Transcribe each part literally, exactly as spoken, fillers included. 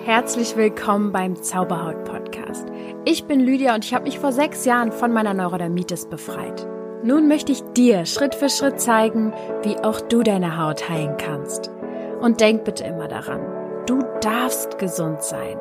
Herzlich willkommen beim Zauberhaut-Podcast. Ich bin Lydia und ich habe mich vor sechs Jahren von meiner Neurodermitis befreit. Nun möchte ich dir Schritt für Schritt zeigen, wie auch du deine Haut heilen kannst. Und denk bitte immer daran, du darfst gesund sein.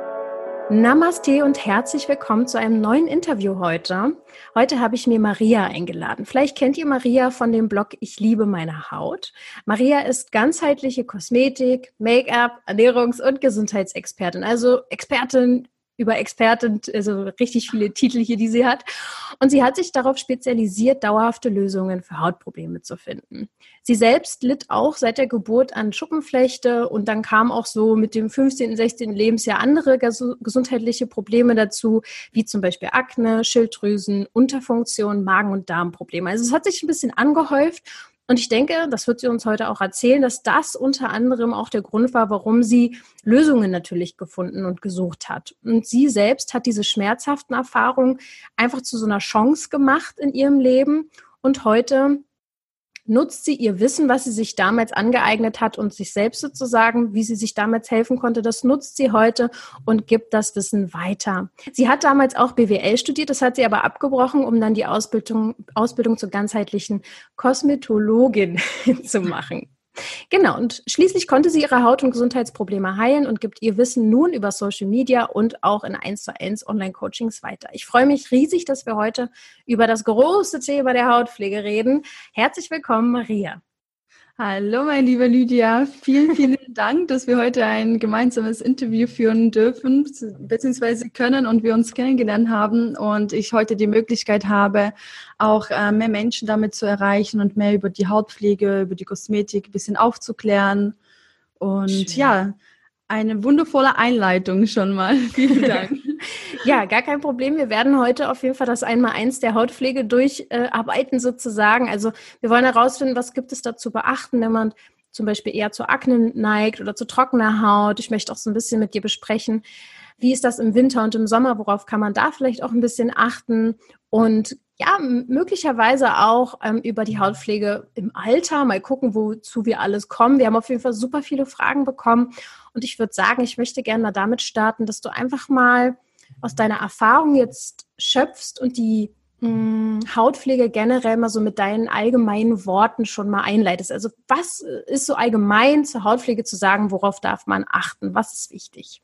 Namaste und herzlich willkommen zu einem neuen Interview heute. Heute habe ich mir Maria eingeladen. Vielleicht kennt ihr Maria von dem Blog Ich liebe meine Haut. Maria ist ganzheitliche Kosmetik, Make-up, Ernährungs- und Gesundheitsexpertin. Also Expertin über Expertin, also richtig viele Titel hier, die sie hat. Und sie hat sich darauf spezialisiert, dauerhafte Lösungen für Hautprobleme zu finden. Sie selbst litt auch seit der Geburt an Schuppenflechte und dann kam auch so mit dem fünfzehnten, sechzehnten Lebensjahr andere ges- gesundheitliche Probleme dazu, wie zum Beispiel Akne, Schilddrüsen, Unterfunktion, Magen- und Darmprobleme. Also es hat sich ein bisschen angehäuft. Und ich denke, das wird sie uns heute auch erzählen, dass das unter anderem auch der Grund war, warum sie Lösungen natürlich gefunden und gesucht hat. Und sie selbst hat diese schmerzhaften Erfahrungen einfach zu so einer Chance gemacht in ihrem Leben. Und heute nutzt sie ihr Wissen, was sie sich damals angeeignet hat und sich selbst sozusagen, wie sie sich damals helfen konnte, das nutzt sie heute und gibt das Wissen weiter. Sie hat damals auch B W L studiert, das hat sie aber abgebrochen, um dann die Ausbildung, Ausbildung zur ganzheitlichen Kosmetologin zu machen. Genau, und schließlich konnte sie ihre Haut- und Gesundheitsprobleme heilen und gibt ihr Wissen nun über Social Media und auch in eins zu eins Online-Coachings weiter. Ich freue mich riesig, dass wir heute über das große Thema der Hautpflege reden. Herzlich willkommen, Maria. Hallo, meine liebe Lydia. Vielen, vielen Dank, dass wir heute ein gemeinsames Interview führen dürfen, beziehungsweise können und wir uns kennengelernt haben und ich heute die Möglichkeit habe, auch äh, mehr Menschen damit zu erreichen und mehr über die Hautpflege, über die Kosmetik ein bisschen aufzuklären. Und Schön. Ja, eine wundervolle Einleitung schon mal. Vielen Dank. Ja, gar kein Problem. Wir werden heute auf jeden Fall das Einmaleins der Hautpflege durcharbeiten äh, sozusagen. Also wir wollen herausfinden, was gibt es da zu beachten, wenn man zum Beispiel eher zu Akne neigt oder zu trockener Haut. Ich möchte auch so ein bisschen mit dir besprechen, wie ist das im Winter und im Sommer, worauf kann man da vielleicht auch ein bisschen achten und ja, möglicherweise auch ähm, über die Hautpflege im Alter, mal gucken, wozu wir alles kommen. Wir haben auf jeden Fall super viele Fragen bekommen und ich würde sagen, ich möchte gerne damit starten, dass du einfach mal aus deiner Erfahrung jetzt schöpfst und die mh, Hautpflege generell mal so mit deinen allgemeinen Worten schon mal einleitest. Also was ist so allgemein zur Hautpflege zu sagen, worauf darf man achten? Was ist wichtig?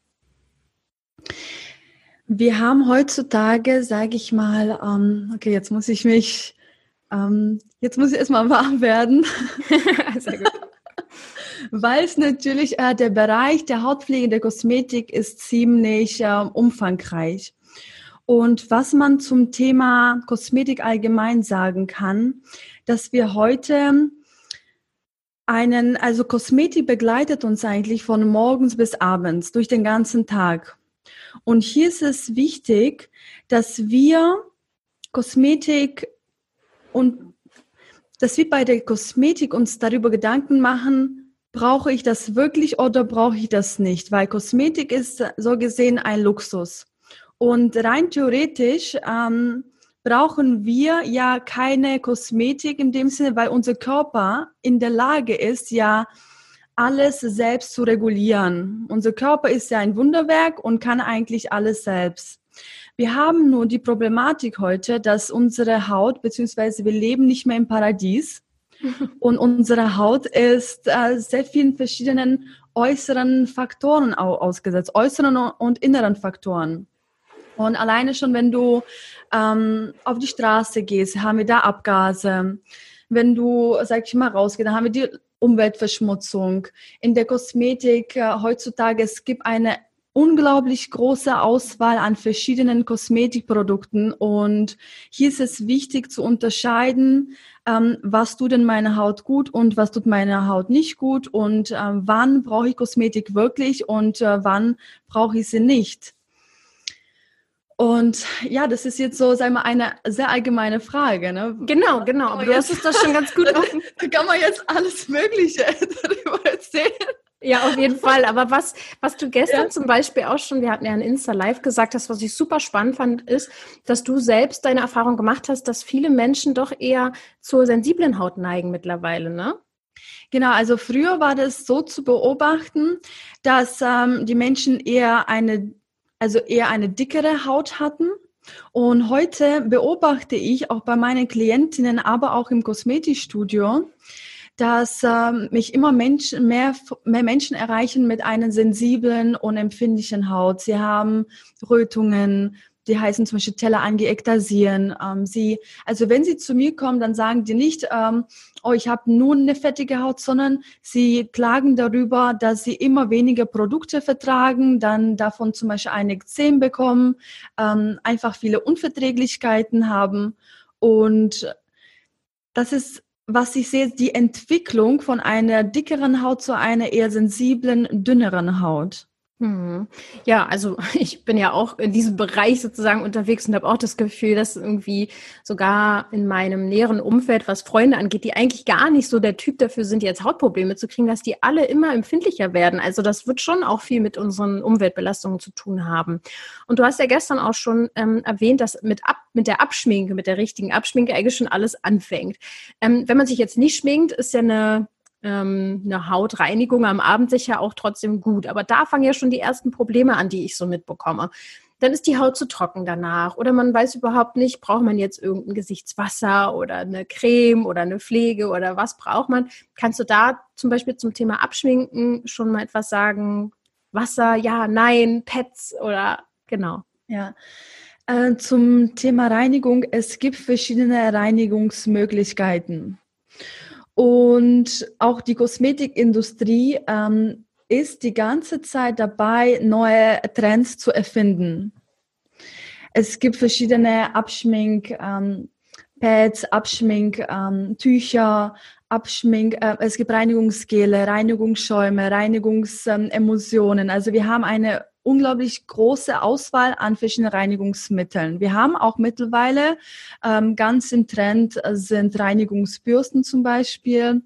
Wir haben heutzutage, sage ich mal, ähm, okay, jetzt muss ich mich, ähm, jetzt muss ich erstmal warm werden. Sehr gut. Weil es natürlich, äh, der Bereich der Hautpflege, der Kosmetik ist ziemlich äh, umfangreich. Und was man zum Thema Kosmetik allgemein sagen kann, dass wir heute einen, also Kosmetik begleitet uns eigentlich von morgens bis abends, durch den ganzen Tag. Und hier ist es wichtig, dass wir Kosmetik und dass wir bei der Kosmetik uns darüber Gedanken machen, brauche ich das wirklich oder brauche ich das nicht? Weil Kosmetik ist so gesehen ein Luxus. Und rein theoretisch ähm, brauchen wir ja keine Kosmetik in dem Sinne, weil unser Körper in der Lage ist, ja alles selbst zu regulieren. Unser Körper ist ja ein Wunderwerk und kann eigentlich alles selbst. Wir haben nur die Problematik heute, dass unsere Haut, beziehungsweise wir leben nicht mehr im Paradies und unsere Haut ist äh, sehr vielen verschiedenen äußeren Faktoren ausgesetzt, äußeren und inneren Faktoren. Und alleine schon, wenn du ähm, auf die Straße gehst, haben wir da Abgase. Wenn du, sag ich mal, rausgehst, dann haben wir die Umweltverschmutzung. In der Kosmetik äh, heutzutage, es gibt eine unglaublich große Auswahl an verschiedenen Kosmetikprodukten und hier ist es wichtig zu unterscheiden, ähm, was tut denn meine Haut gut und was tut meine Haut nicht gut und äh, wann brauche ich Kosmetik wirklich und äh, wann brauche ich sie nicht. Und ja, das ist jetzt so, sagen wir, eine sehr allgemeine Frage. Ne? Genau, genau. Aber du hast es das schon ganz gut offen. Da kann man jetzt alles Mögliche darüber erzählen. Ja, auf jeden Fall. Aber was, was du gestern ja. zum Beispiel auch schon, wir hatten ja ein Insta-Live gesagt, das, was ich super spannend fand, ist, dass du selbst deine Erfahrung gemacht hast, dass viele Menschen doch eher zur sensiblen Haut neigen mittlerweile, ne? Genau, also früher war das so zu beobachten, dass ähm, die Menschen eher eine, also eher eine dickere Haut hatten. Und heute beobachte ich auch bei meinen Klientinnen, aber auch im Kosmetikstudio, dass ähm, mich immer Menschen, mehr, mehr Menschen erreichen mit einer sensiblen und empfindlichen Haut. Sie haben Rötungen, die heißen zum Beispiel Telangiektasien. Ähm, sie, also wenn sie zu mir kommen, dann sagen die nicht, ähm, oh, ich habe nun eine fettige Haut, sondern sie klagen darüber, dass sie immer weniger Produkte vertragen, dann davon zum Beispiel ein Ekzem bekommen, ähm, einfach viele Unverträglichkeiten haben. Und das ist, was ich sehe, die Entwicklung von einer dickeren Haut zu einer eher sensiblen, dünneren Haut. Hm. Ja, also ich bin ja auch in diesem Bereich sozusagen unterwegs und habe auch das Gefühl, dass irgendwie sogar in meinem näheren Umfeld, was Freunde angeht, die eigentlich gar nicht so der Typ dafür sind, jetzt Hautprobleme zu kriegen, dass die alle immer empfindlicher werden. Also das wird schon auch viel mit unseren Umweltbelastungen zu tun haben. Und du hast ja gestern auch schon ähm, erwähnt, dass mit, Ab mit der Abschminke, mit der richtigen Abschminke eigentlich schon alles anfängt. Ähm, wenn man sich jetzt nicht schminkt, ist ja eine eine Hautreinigung am Abend sicher auch trotzdem gut. Aber da fangen ja schon die ersten Probleme an, die ich so mitbekomme. Dann ist die Haut zu trocken danach oder man weiß überhaupt nicht, braucht man jetzt irgendein Gesichtswasser oder eine Creme oder eine Pflege oder was braucht man? Kannst du da zum Beispiel zum Thema Abschminken schon mal etwas sagen? Wasser, ja, nein, Pads oder genau. Ja. Äh, zum Thema Reinigung, es gibt verschiedene Reinigungsmöglichkeiten. Und auch die Kosmetikindustrie ähm, ist die ganze Zeit dabei, neue Trends zu erfinden. Es gibt verschiedene Abschmink, ähm, Pads, Abschmink, ähm, Tücher, Abschmink, äh, es gibt Reinigungsgele, Reinigungsschäume, Reinigungsemulsionen. Also wir haben eine unglaublich große Auswahl an verschiedenen Reinigungsmitteln. Wir haben auch mittlerweile ähm, ganz im Trend äh, sind Reinigungsbürsten zum Beispiel.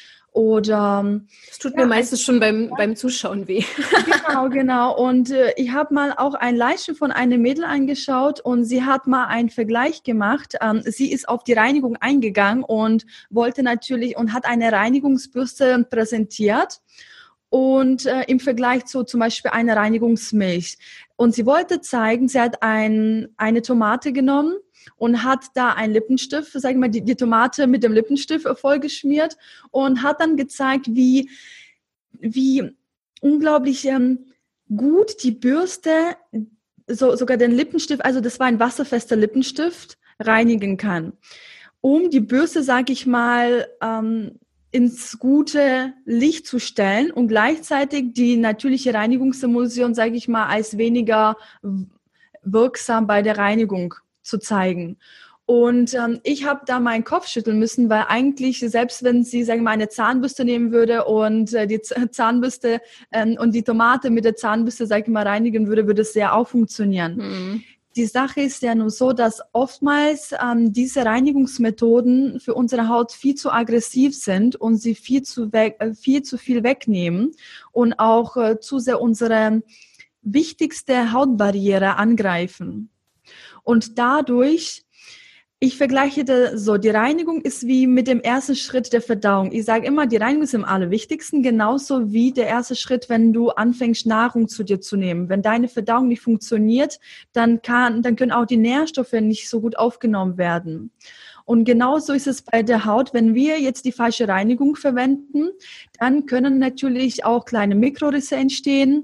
Oder das tut ja, mir meistens schon beim, ja. beim Zuschauen weh. Genau, genau. Und äh, ich habe mal auch ein Livestream von einem Mädel angeschaut und sie hat mal einen Vergleich gemacht. Ähm, sie ist auf die Reinigung eingegangen und wollte natürlich und hat eine Reinigungsbürste präsentiert. Und äh, im Vergleich zu zum Beispiel einer Reinigungsmilch. Und sie wollte zeigen, sie hat ein, eine Tomate genommen und hat da einen Lippenstift, sag ich mal, die, die Tomate mit dem Lippenstift vollgeschmiert und hat dann gezeigt, wie, wie unglaublich ähm, gut die Bürste, so, sogar den Lippenstift, also das war ein wasserfester Lippenstift, reinigen kann. Um die Bürste, sag ich mal, ähm, ins gute Licht zu stellen und gleichzeitig die natürliche Reinigungsemulsion, sage ich mal, als weniger wirksam bei der Reinigung zu zeigen. Und ähm, ich habe da meinen Kopf schütteln müssen, weil eigentlich, selbst wenn sie, sagen wir mal, eine Zahnbürste nehmen würde und äh, die Z- Zahnbürste ähm, und die Tomate mit der Zahnbürste, sag ich mal, reinigen würde, würde es sehr auch funktionieren. Mhm. Die Sache ist ja nur so, dass oftmals ähm, diese Reinigungsmethoden für unsere Haut viel zu aggressiv sind und sie viel zu, weg, äh, viel, zu viel wegnehmen und auch äh, zu sehr unsere wichtigste Hautbarriere angreifen. Und dadurch, ich vergleiche das so, die Reinigung ist wie mit dem ersten Schritt der Verdauung. Ich sage immer, die Reinigung ist am allerwichtigsten, genauso wie der erste Schritt, wenn du anfängst, Nahrung zu dir zu nehmen. Wenn deine Verdauung nicht funktioniert, dann kann, dann können auch die Nährstoffe nicht so gut aufgenommen werden. Und genauso ist es bei der Haut. Wenn wir jetzt die falsche Reinigung verwenden, dann können natürlich auch kleine Mikrorisse entstehen.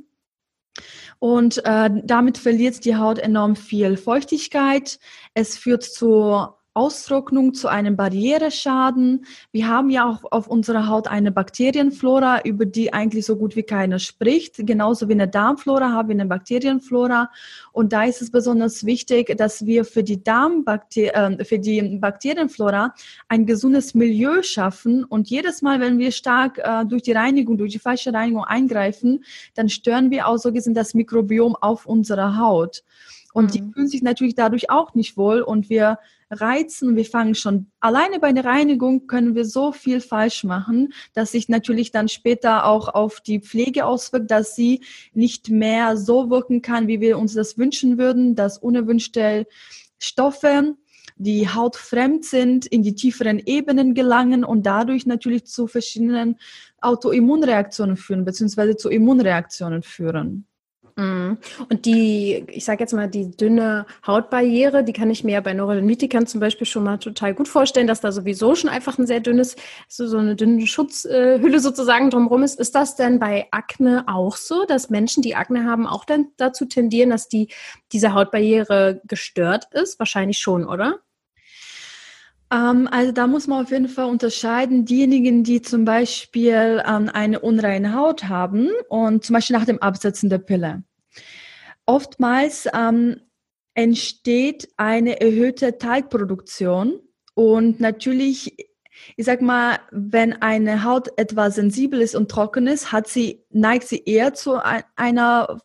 Und äh, damit verliert die Haut enorm viel Feuchtigkeit. Es führt zu Austrocknung, zu einem Barriereschaden. Wir haben ja auch auf unserer Haut eine Bakterienflora, über die eigentlich so gut wie keiner spricht. Genauso wie eine Darmflora haben wir eine Bakterienflora. Und da ist es besonders wichtig, dass wir für die Darmbakterien, äh, für die Bakterienflora ein gesundes Milieu schaffen. Und jedes Mal, wenn wir stark äh, durch die Reinigung, durch die falsche Reinigung eingreifen, dann stören wir auch so gesehen das Mikrobiom auf unserer Haut. Und die fühlen sich natürlich dadurch auch nicht wohl und wir reizen, wir fangen schon, alleine bei der Reinigung können wir so viel falsch machen, dass sich natürlich dann später auch auf die Pflege auswirkt, dass sie nicht mehr so wirken kann, wie wir uns das wünschen würden, dass unerwünschte Stoffe die hautfremd sind, in die tieferen Ebenen gelangen und dadurch natürlich zu verschiedenen Autoimmunreaktionen führen, beziehungsweise zu Immunreaktionen führen. Und die, ich sage jetzt mal, die dünne Hautbarriere, die kann ich mir bei Neurodermitikern zum Beispiel schon mal total gut vorstellen, dass da sowieso schon einfach ein sehr dünnes, so, so eine dünne Schutzhülle sozusagen drumherum ist. Ist das denn bei Akne auch so, dass Menschen, die Akne haben, auch dann dazu tendieren, dass die, diese Hautbarriere gestört ist? Wahrscheinlich schon, oder? Ähm, also da muss man auf jeden Fall unterscheiden, diejenigen, die zum Beispiel ähm, eine unreine Haut haben und zum Beispiel nach dem Absetzen der Pille. Oftmals ähm, entsteht eine erhöhte Teigproduktion und natürlich, ich sag mal, wenn eine Haut etwas sensibel ist und trocken ist, hat sie, neigt sie eher zu einer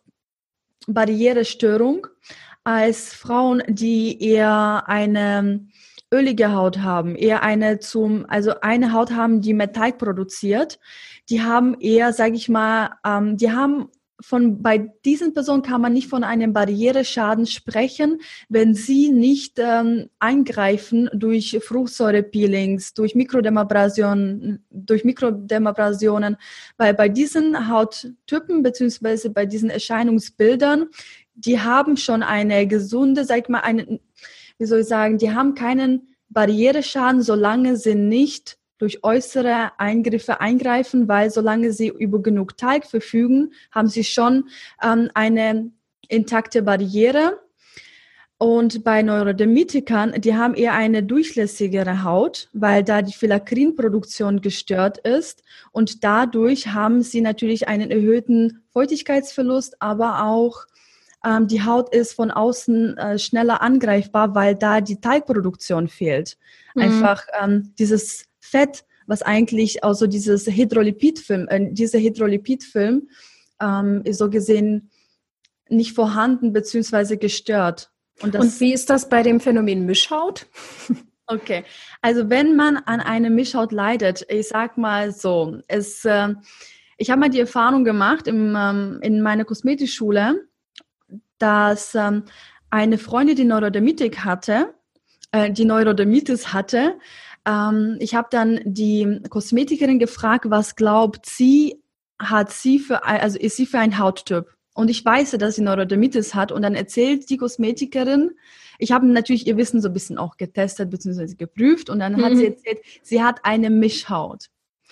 Barrierestörung als Frauen, die eher eine ölige Haut haben, eher eine zum, also eine Haut haben, die mehr Teig produziert. Die haben eher, sage ich mal, ähm, die haben von, bei diesen Personen kann man nicht von einem Barriereschaden sprechen, wenn sie nicht ähm, eingreifen durch Fruchtsäurepeelings, durch Mikrodermabrasionen, durch Mikrodermabrasionen, weil bei diesen Hauttypen beziehungsweise bei diesen Erscheinungsbildern, die haben schon eine gesunde, sag ich mal, eine, wie soll ich sagen, die haben keinen Barriereschaden, solange sie nicht durch äußere Eingriffe eingreifen, weil solange sie über genug Teig verfügen, haben sie schon ähm, eine intakte Barriere. Und bei Neurodermitikern, die haben eher eine durchlässigere Haut, weil da die Filakrinproduktion gestört ist. Und dadurch haben sie natürlich einen erhöhten Feuchtigkeitsverlust, aber auch ähm, die Haut ist von außen äh, schneller angreifbar, weil da die Teigproduktion fehlt. Mhm. Einfach ähm, dieses Fett, was eigentlich also dieses Hydrolipidfilm, äh, dieser Hydrolipidfilm ähm, ist so gesehen nicht vorhanden bzw. gestört. Und, das, Und wie ist das bei dem Phänomen Mischhaut? Okay, also wenn man an einer Mischhaut leidet, ich sag mal so, es, äh, ich habe mal die Erfahrung gemacht im, ähm, in meiner Kosmetikschule, dass ähm, eine Freundin, die Neurodermitik hatte, äh, die Neurodermitis hatte. Ähm, ich habe dann die Kosmetikerin gefragt, was glaubt sie, hat sie für, also ist sie für ein Hauttyp? Und ich weiß, dass sie Neurodermitis hat. Und dann erzählt die Kosmetikerin, ich habe natürlich ihr Wissen so ein bisschen auch getestet bzw. geprüft. Und dann mhm. hat sie erzählt, sie hat eine Mischhaut.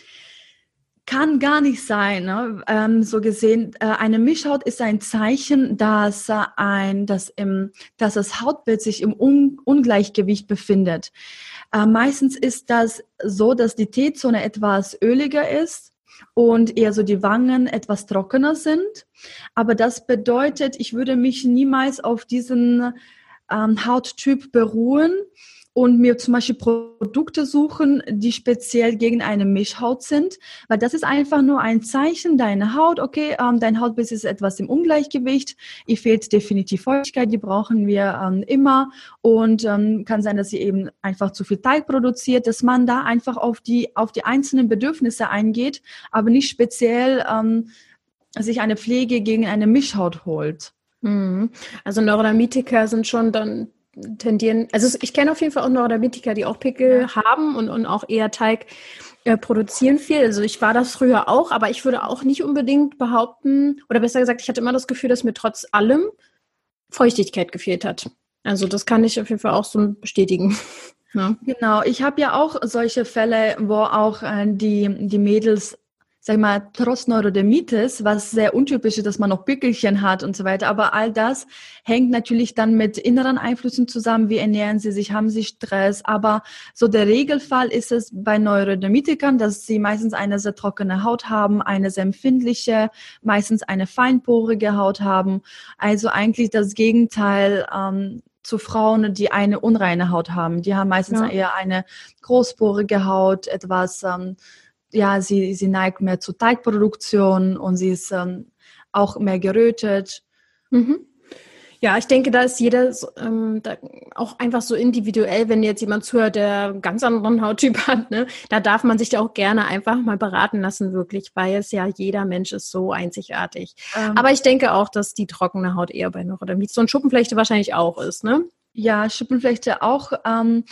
Kann gar nicht sein, ne? ähm, so gesehen. Äh, eine Mischhaut ist ein Zeichen, dass, äh, ein, dass, im, dass das Hautbild sich im Un- Ungleichgewicht befindet. Äh, meistens ist das so, dass die T-Zone etwas öliger ist und eher so die Wangen etwas trockener sind. Aber das bedeutet, ich würde mich niemals auf diesen ähm, Hauttyp beruhen und mir zum Beispiel Produkte suchen, die speziell gegen eine Mischhaut sind, weil das ist einfach nur ein Zeichen, deine Haut, okay, ähm, dein Hautbild ist etwas im Ungleichgewicht, ihr fehlt definitiv Feuchtigkeit, die brauchen wir ähm, immer und ähm, kann sein, dass sie eben einfach zu viel Teig produziert, dass man da einfach auf die, auf die einzelnen Bedürfnisse eingeht, aber nicht speziell ähm, sich eine Pflege gegen eine Mischhaut holt. Mhm. Also Neurodermitiker sind schon dann tendieren, also ich kenne auf jeden Fall auch Neurodermitiker, die auch Pickel ja. haben und, und auch eher Teig äh, produzieren viel. Also ich war das früher auch, aber ich würde auch nicht unbedingt behaupten, oder besser gesagt, ich hatte immer das Gefühl, dass mir trotz allem Feuchtigkeit gefehlt hat. Also das kann ich auf jeden Fall auch so bestätigen. Ja. Genau, ich habe ja auch solche Fälle, wo auch äh, die, die Mädels, sag ich mal, trotz Neurodermitis, was sehr untypisch ist, dass man noch Pickelchen hat und so weiter. Aber all das hängt natürlich dann mit inneren Einflüssen zusammen. Wie ernähren sie sich? Haben sie Stress? Aber so der Regelfall ist es bei Neurodermitikern, dass sie meistens eine sehr trockene Haut haben, eine sehr empfindliche, meistens eine feinporige Haut haben. Also eigentlich das Gegenteil ähm, zu Frauen, die eine unreine Haut haben. Die haben meistens ja. eher eine großporige Haut, etwas ähm, ja, sie, sie neigt mehr zur Teigproduktion und sie ist ähm, auch mehr gerötet. Mhm. Ja, ich denke, da ist jeder ähm, da auch einfach so individuell, wenn jetzt jemand zuhört, der einen ganz anderen Hauttyp hat, ne, da darf man sich da auch gerne einfach mal beraten lassen, wirklich, weil es ja jeder Mensch ist so einzigartig. Ähm, Aber ich denke auch, dass die trockene Haut eher bei Neurodermitis und Schuppenflechte wahrscheinlich auch ist, ne? Ja, Schuppenflechte auch. Ähm,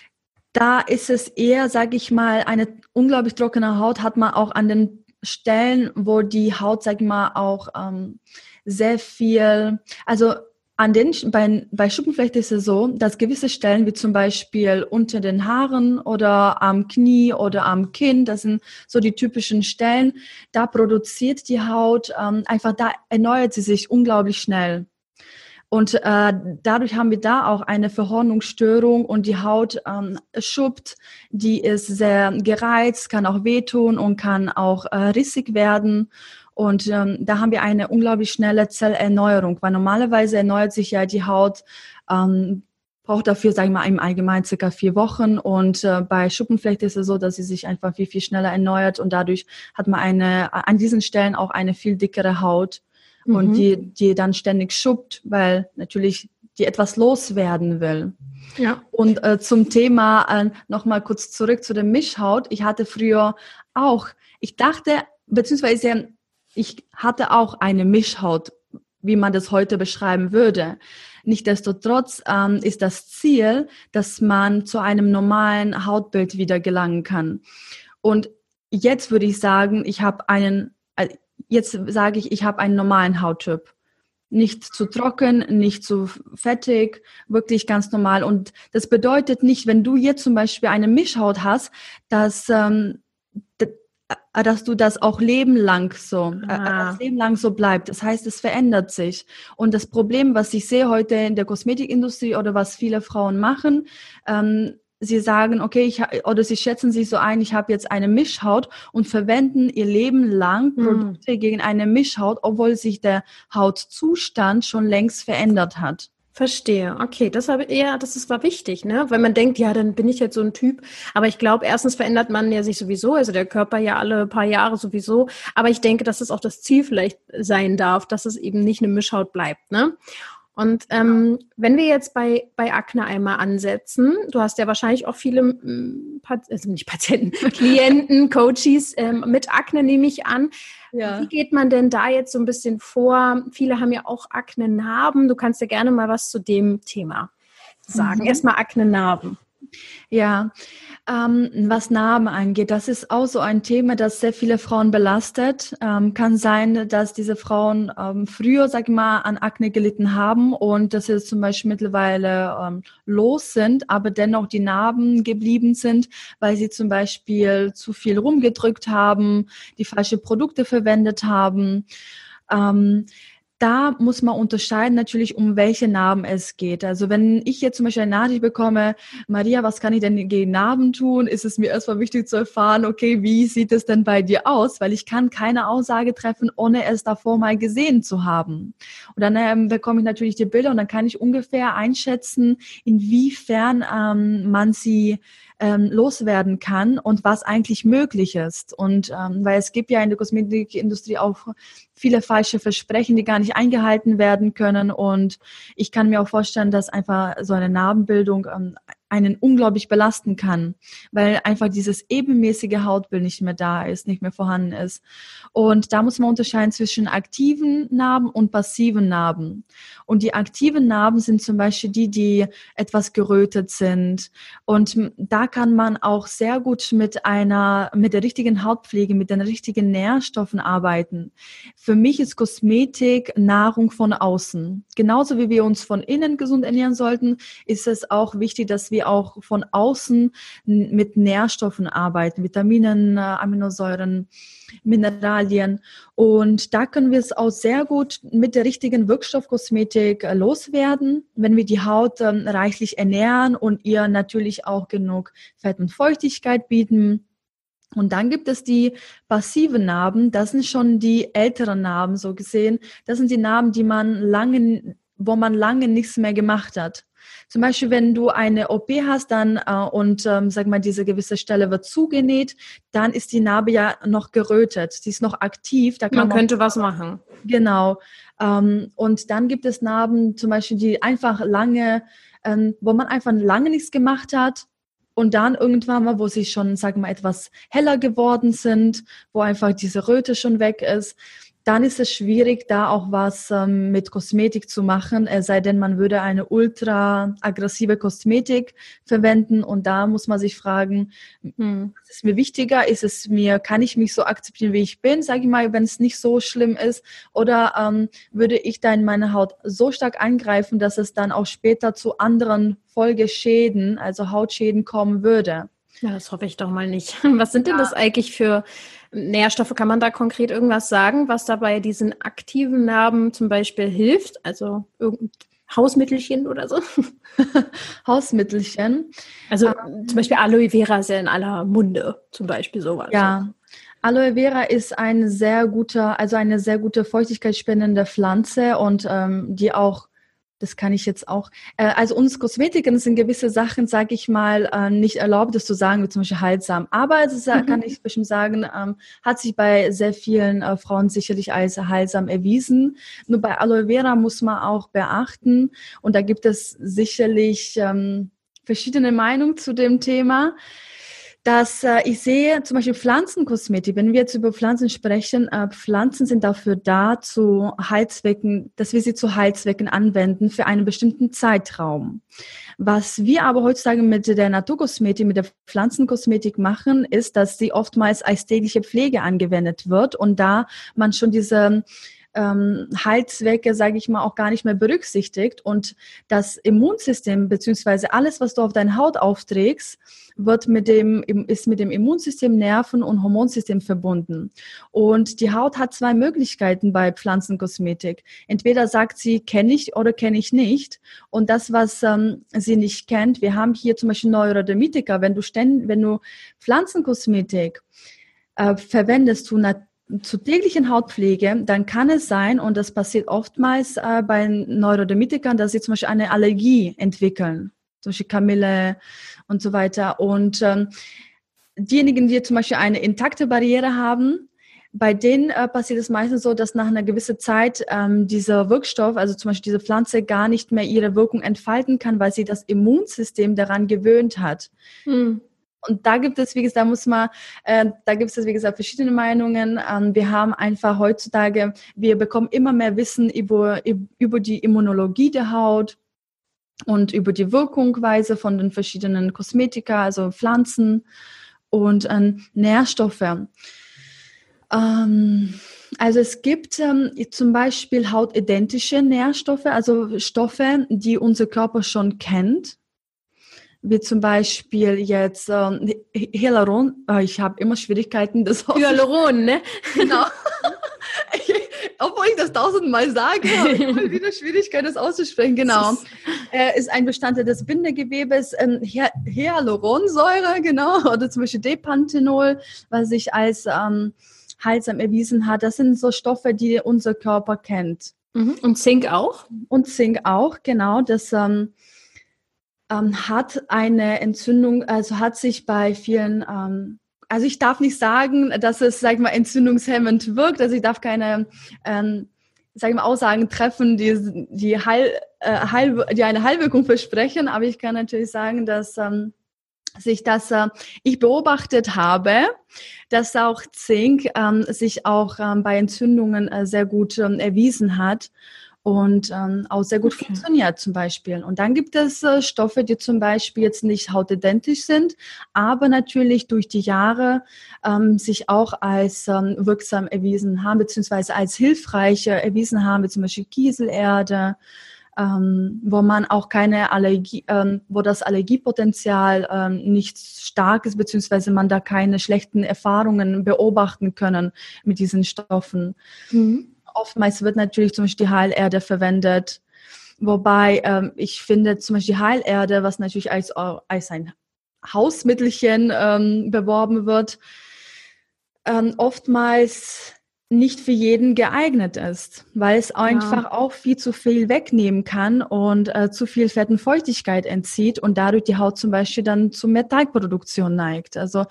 da ist es eher, sage ich mal, eine unglaublich trockene Haut hat man auch an den Stellen, wo die Haut, sag ich mal, auch ähm, sehr viel, also an den, bei, bei Schuppenflechte ist es so, dass gewisse Stellen, wie zum Beispiel unter den Haaren oder am Knie oder am Kinn, das sind so die typischen Stellen, da produziert die Haut, ähm, einfach da erneuert sie sich unglaublich schnell. Und äh, dadurch haben wir da auch eine Verhornungsstörung und die Haut ähm, schuppt, die ist sehr gereizt, kann auch wehtun und kann auch äh, rissig werden. Und ähm, da haben wir eine unglaublich schnelle Zellerneuerung, weil normalerweise erneuert sich ja die Haut, ähm, braucht dafür, sagen wir mal, im Allgemeinen circa vier Wochen. Und äh, bei Schuppenflechte ist es so, dass sie sich einfach viel, viel schneller erneuert und dadurch hat man eine an diesen Stellen auch eine viel dickere Haut. Und mhm. die, die dann ständig schuppt, weil natürlich die etwas loswerden will. Ja. Und äh, zum Thema äh, nochmal kurz zurück zu der Mischhaut. Ich hatte früher auch, ich dachte, beziehungsweise ich hatte auch eine Mischhaut, wie man das heute beschreiben würde. Nichtsdestotrotz ähm, ist das Ziel, dass man zu einem normalen Hautbild wieder gelangen kann. Und jetzt würde ich sagen, ich habe einen, also jetzt sage ich, ich habe einen normalen Hauttyp. Nicht zu trocken, nicht zu fettig, wirklich ganz normal. Und das bedeutet nicht, wenn du jetzt zum Beispiel eine Mischhaut hast, dass, ähm, dass du das auch lebenlang so, ah. äh, das Leben lang so bleibt. Das heißt, es verändert sich. Und das Problem, was ich sehe heute in der Kosmetikindustrie oder was viele Frauen machen, ähm, sie sagen, okay, ich, oder sie schätzen sich so ein, ich habe jetzt eine Mischhaut und verwenden ihr Leben lang Produkte hm. gegen eine Mischhaut, obwohl sich der Hautzustand schon längst verändert hat. Verstehe. Okay, das war eher, das ist, war wichtig, ne? Weil man denkt, ja, dann bin ich jetzt so ein Typ. Aber ich glaube, erstens verändert man ja sich sowieso, also der Körper ja alle paar Jahre sowieso. Aber ich denke, dass es auch das Ziel vielleicht sein darf, dass es eben nicht eine Mischhaut bleibt, ne? Und ähm, wenn wir jetzt bei, bei Akne einmal ansetzen, du hast ja wahrscheinlich auch viele, ähm, also nicht Patienten, Klienten, Coaches ähm, mit Akne, nehme ich an. Ja. Wie geht man denn da jetzt so ein bisschen vor? Viele haben ja auch Akne-Narben. Du kannst ja gerne mal was zu dem Thema sagen. Mhm. Erstmal Akne-Narben. Ja, ähm, was Narben angeht, das ist auch so ein Thema, das sehr viele Frauen belastet. Ähm, kann sein, dass diese Frauen ähm, früher, sag ich mal, an Akne gelitten haben und dass sie zum Beispiel mittlerweile ähm, los sind, aber dennoch die Narben geblieben sind, weil sie zum Beispiel zu viel rumgedrückt haben, die falschen Produkte verwendet haben. Ähm, Da muss man unterscheiden natürlich, um welche Narben es geht. Also wenn ich jetzt zum Beispiel eine Nachricht bekomme, Maria, was kann ich denn gegen Narben tun? Ist es mir erstmal wichtig zu erfahren, okay, wie sieht es denn bei dir aus? Weil ich kann keine Aussage treffen, ohne es davor mal gesehen zu haben. Und dann ähm, bekomme ich natürlich die Bilder und dann kann ich ungefähr einschätzen, inwiefern ähm, man sie ähm, loswerden kann und was eigentlich möglich ist. Und ähm, weil es gibt ja in der Kosmetikindustrie auch viele falsche Versprechen, die gar nicht eingehalten werden können. Und ich kann mir auch vorstellen, dass einfach so eine Narbenbildung ähm, einen unglaublich belasten kann, weil einfach dieses ebenmäßige Hautbild nicht mehr da ist, nicht mehr vorhanden ist. Und da muss man unterscheiden zwischen aktiven Narben und passiven Narben. Und die aktiven Narben sind zum Beispiel die, die etwas gerötet sind. Und da kann man auch sehr gut mit einer, mit der richtigen Hautpflege, mit den richtigen Nährstoffen arbeiten. Für mich ist Kosmetik Nahrung von außen. Genauso wie wir uns von innen gesund ernähren sollten, ist es auch wichtig, dass wir auch von außen mit Nährstoffen arbeiten, Vitaminen, Aminosäuren, Mineralien. Und da können wir es auch sehr gut mit der richtigen Wirkstoffkosmetik loswerden, wenn wir die Haut ähm, reichlich ernähren und ihr natürlich auch genug Fett und Feuchtigkeit bieten. Und dann gibt es die passiven Narben, das sind schon die älteren Narben so gesehen. Das sind die Narben, die man lange, wo man lange nichts mehr gemacht hat. Zum Beispiel, wenn du eine O P hast dann äh, und ähm, sag mal, diese gewisse Stelle wird zugenäht, dann ist die Narbe ja noch gerötet, sie ist noch aktiv. Da kann man, man könnte was machen. Genau. Ähm, und dann gibt es Narben zum Beispiel, die einfach lange, ähm, wo man einfach lange nichts gemacht hat. Und dann irgendwann mal, wo sie schon, sagen wir mal, etwas heller geworden sind, wo einfach diese Röte schon weg ist, dann ist es schwierig, da auch was ähm, mit Kosmetik zu machen, es sei denn, man würde eine ultra aggressive Kosmetik verwenden und da muss man sich fragen, hm. was ist mir wichtiger? Ist es mir, kann ich mich so akzeptieren, wie ich bin, sage ich mal, wenn es nicht so schlimm ist, oder ähm, würde ich dann meine Haut so stark angreifen, dass es dann auch später zu anderen Folgeschäden, also Hautschäden kommen würde? Ja, das hoffe ich doch mal nicht. Was sind denn das eigentlich für Nährstoffe? Kann man da konkret irgendwas sagen, was da bei diesen aktiven Narben zum Beispiel hilft? Also irgendein Hausmittelchen oder so? Hausmittelchen? Also ähm, zum Beispiel Aloe Vera ist ja in aller Munde, zum Beispiel sowas. Ja, Aloe Vera ist ein sehr guter, also eine sehr gute feuchtigkeitsspendende Pflanze und ähm, die auch, das kann ich jetzt auch, äh, also uns Kosmetikern sind gewisse Sachen, sage ich mal, äh, nicht erlaubt, das zu sagen, wie zum Beispiel heilsam. Aber es ist, mhm. kann ich bestimmt sagen, ähm, hat sich bei sehr vielen äh, Frauen sicherlich als heilsam erwiesen. Nur bei Aloe Vera muss man auch beachten, und da gibt es sicherlich ähm, verschiedene Meinungen zu dem Thema, dass äh, ich sehe zum Beispiel Pflanzenkosmetik, wenn wir jetzt über Pflanzen sprechen, äh, Pflanzen sind dafür da, zu Heilzwecken, dass wir sie zu Heilzwecken anwenden für einen bestimmten Zeitraum. Was wir aber heutzutage mit der Naturkosmetik, mit der Pflanzenkosmetik machen, ist, dass sie oftmals als tägliche Pflege angewendet wird und da man schon diese Ähm, Heilzwecke, sage ich mal, auch gar nicht mehr berücksichtigt, und das Immunsystem beziehungsweise alles, was du auf deine Haut aufträgst, wird mit dem, ist mit dem Immunsystem, Nerven und Hormonsystem verbunden. Und die Haut hat zwei Möglichkeiten bei Pflanzenkosmetik. Entweder sagt sie, kenne ich oder kenne ich nicht. Und das, was ähm, sie nicht kennt, wir haben hier zum Beispiel Neurodermitiker, wenn du, ständ, wenn du Pflanzenkosmetik äh, verwendest, du natürlich zur täglichen Hautpflege, dann kann es sein, und das passiert oftmals äh, bei Neurodermitikern, dass sie zum Beispiel eine Allergie entwickeln, zum Beispiel Kamille und so weiter. Und ähm, diejenigen, die zum Beispiel eine intakte Barriere haben, bei denen äh, passiert es meistens so, dass nach einer gewissen Zeit ähm, dieser Wirkstoff, also zum Beispiel diese Pflanze, gar nicht mehr ihre Wirkung entfalten kann, weil sie das Immunsystem daran gewöhnt hat. Hm. Und da gibt es, wie gesagt, da muss man, äh, da gibt es, wie gesagt, verschiedene Meinungen. Ähm, wir haben einfach heutzutage, wir bekommen immer mehr Wissen über, über die Immunologie der Haut und über die Wirkungsweise von den verschiedenen Kosmetika, also Pflanzen und ähm, Nährstoffe. Ähm, also es gibt ähm, zum Beispiel hautidentische Nährstoffe, also Stoffe, die unser Körper schon kennt. Wie zum Beispiel jetzt ähm, Hyaluron. Oh, ich habe immer Schwierigkeiten, das auszusprechen. Hyaluron, ne? Genau. ich, obwohl ich das tausendmal sage, habe ich immer wieder Schwierigkeiten, das auszusprechen. Genau. Äh, ist ein Bestandteil des Bindegewebes. Ähm, Hyaluronsäure, genau. Oder zum Beispiel Depanthenol, was sich als ähm, heilsam erwiesen hat. Das sind so Stoffe, die unser Körper kennt. Mhm. Und Zink auch? Und Zink auch, genau. Das ähm, hat eine Entzündung, also hat sich bei vielen, ähm, also ich darf nicht sagen, dass es, sag ich mal, entzündungshemmend wirkt, also ich darf keine, ähm, sag ich mal, Aussagen treffen, die, die, Heil, äh, Heil, die eine Heilwirkung versprechen, aber ich kann natürlich sagen, dass ähm, sich das, äh, ich beobachtet habe, dass auch Zink ähm, sich auch ähm, bei Entzündungen äh, sehr gut ähm, erwiesen hat. Und ähm, auch sehr gut okay. funktioniert zum Beispiel. Und dann gibt es äh, Stoffe, die zum Beispiel jetzt nicht hautidentisch sind, aber natürlich durch die Jahre ähm, sich auch als ähm, wirksam erwiesen haben, beziehungsweise als hilfreich erwiesen haben, wie zum Beispiel Kieselerde, ähm, wo man auch keine Allergie, ähm, wo das Allergiepotenzial ähm, nicht stark ist, beziehungsweise man da keine schlechten Erfahrungen beobachten können mit diesen Stoffen. Mhm. Oftmals wird natürlich zum Beispiel die Heilerde verwendet, wobei ähm, ich finde zum Beispiel die Heilerde, was natürlich als, als ein Hausmittelchen ähm, beworben wird, ähm, oftmals nicht für jeden geeignet ist, weil es einfach ja. auch viel zu viel wegnehmen kann und äh, zu viel Fett und Feuchtigkeit entzieht und dadurch die Haut zum Beispiel dann zur Metallproduktion neigt. Also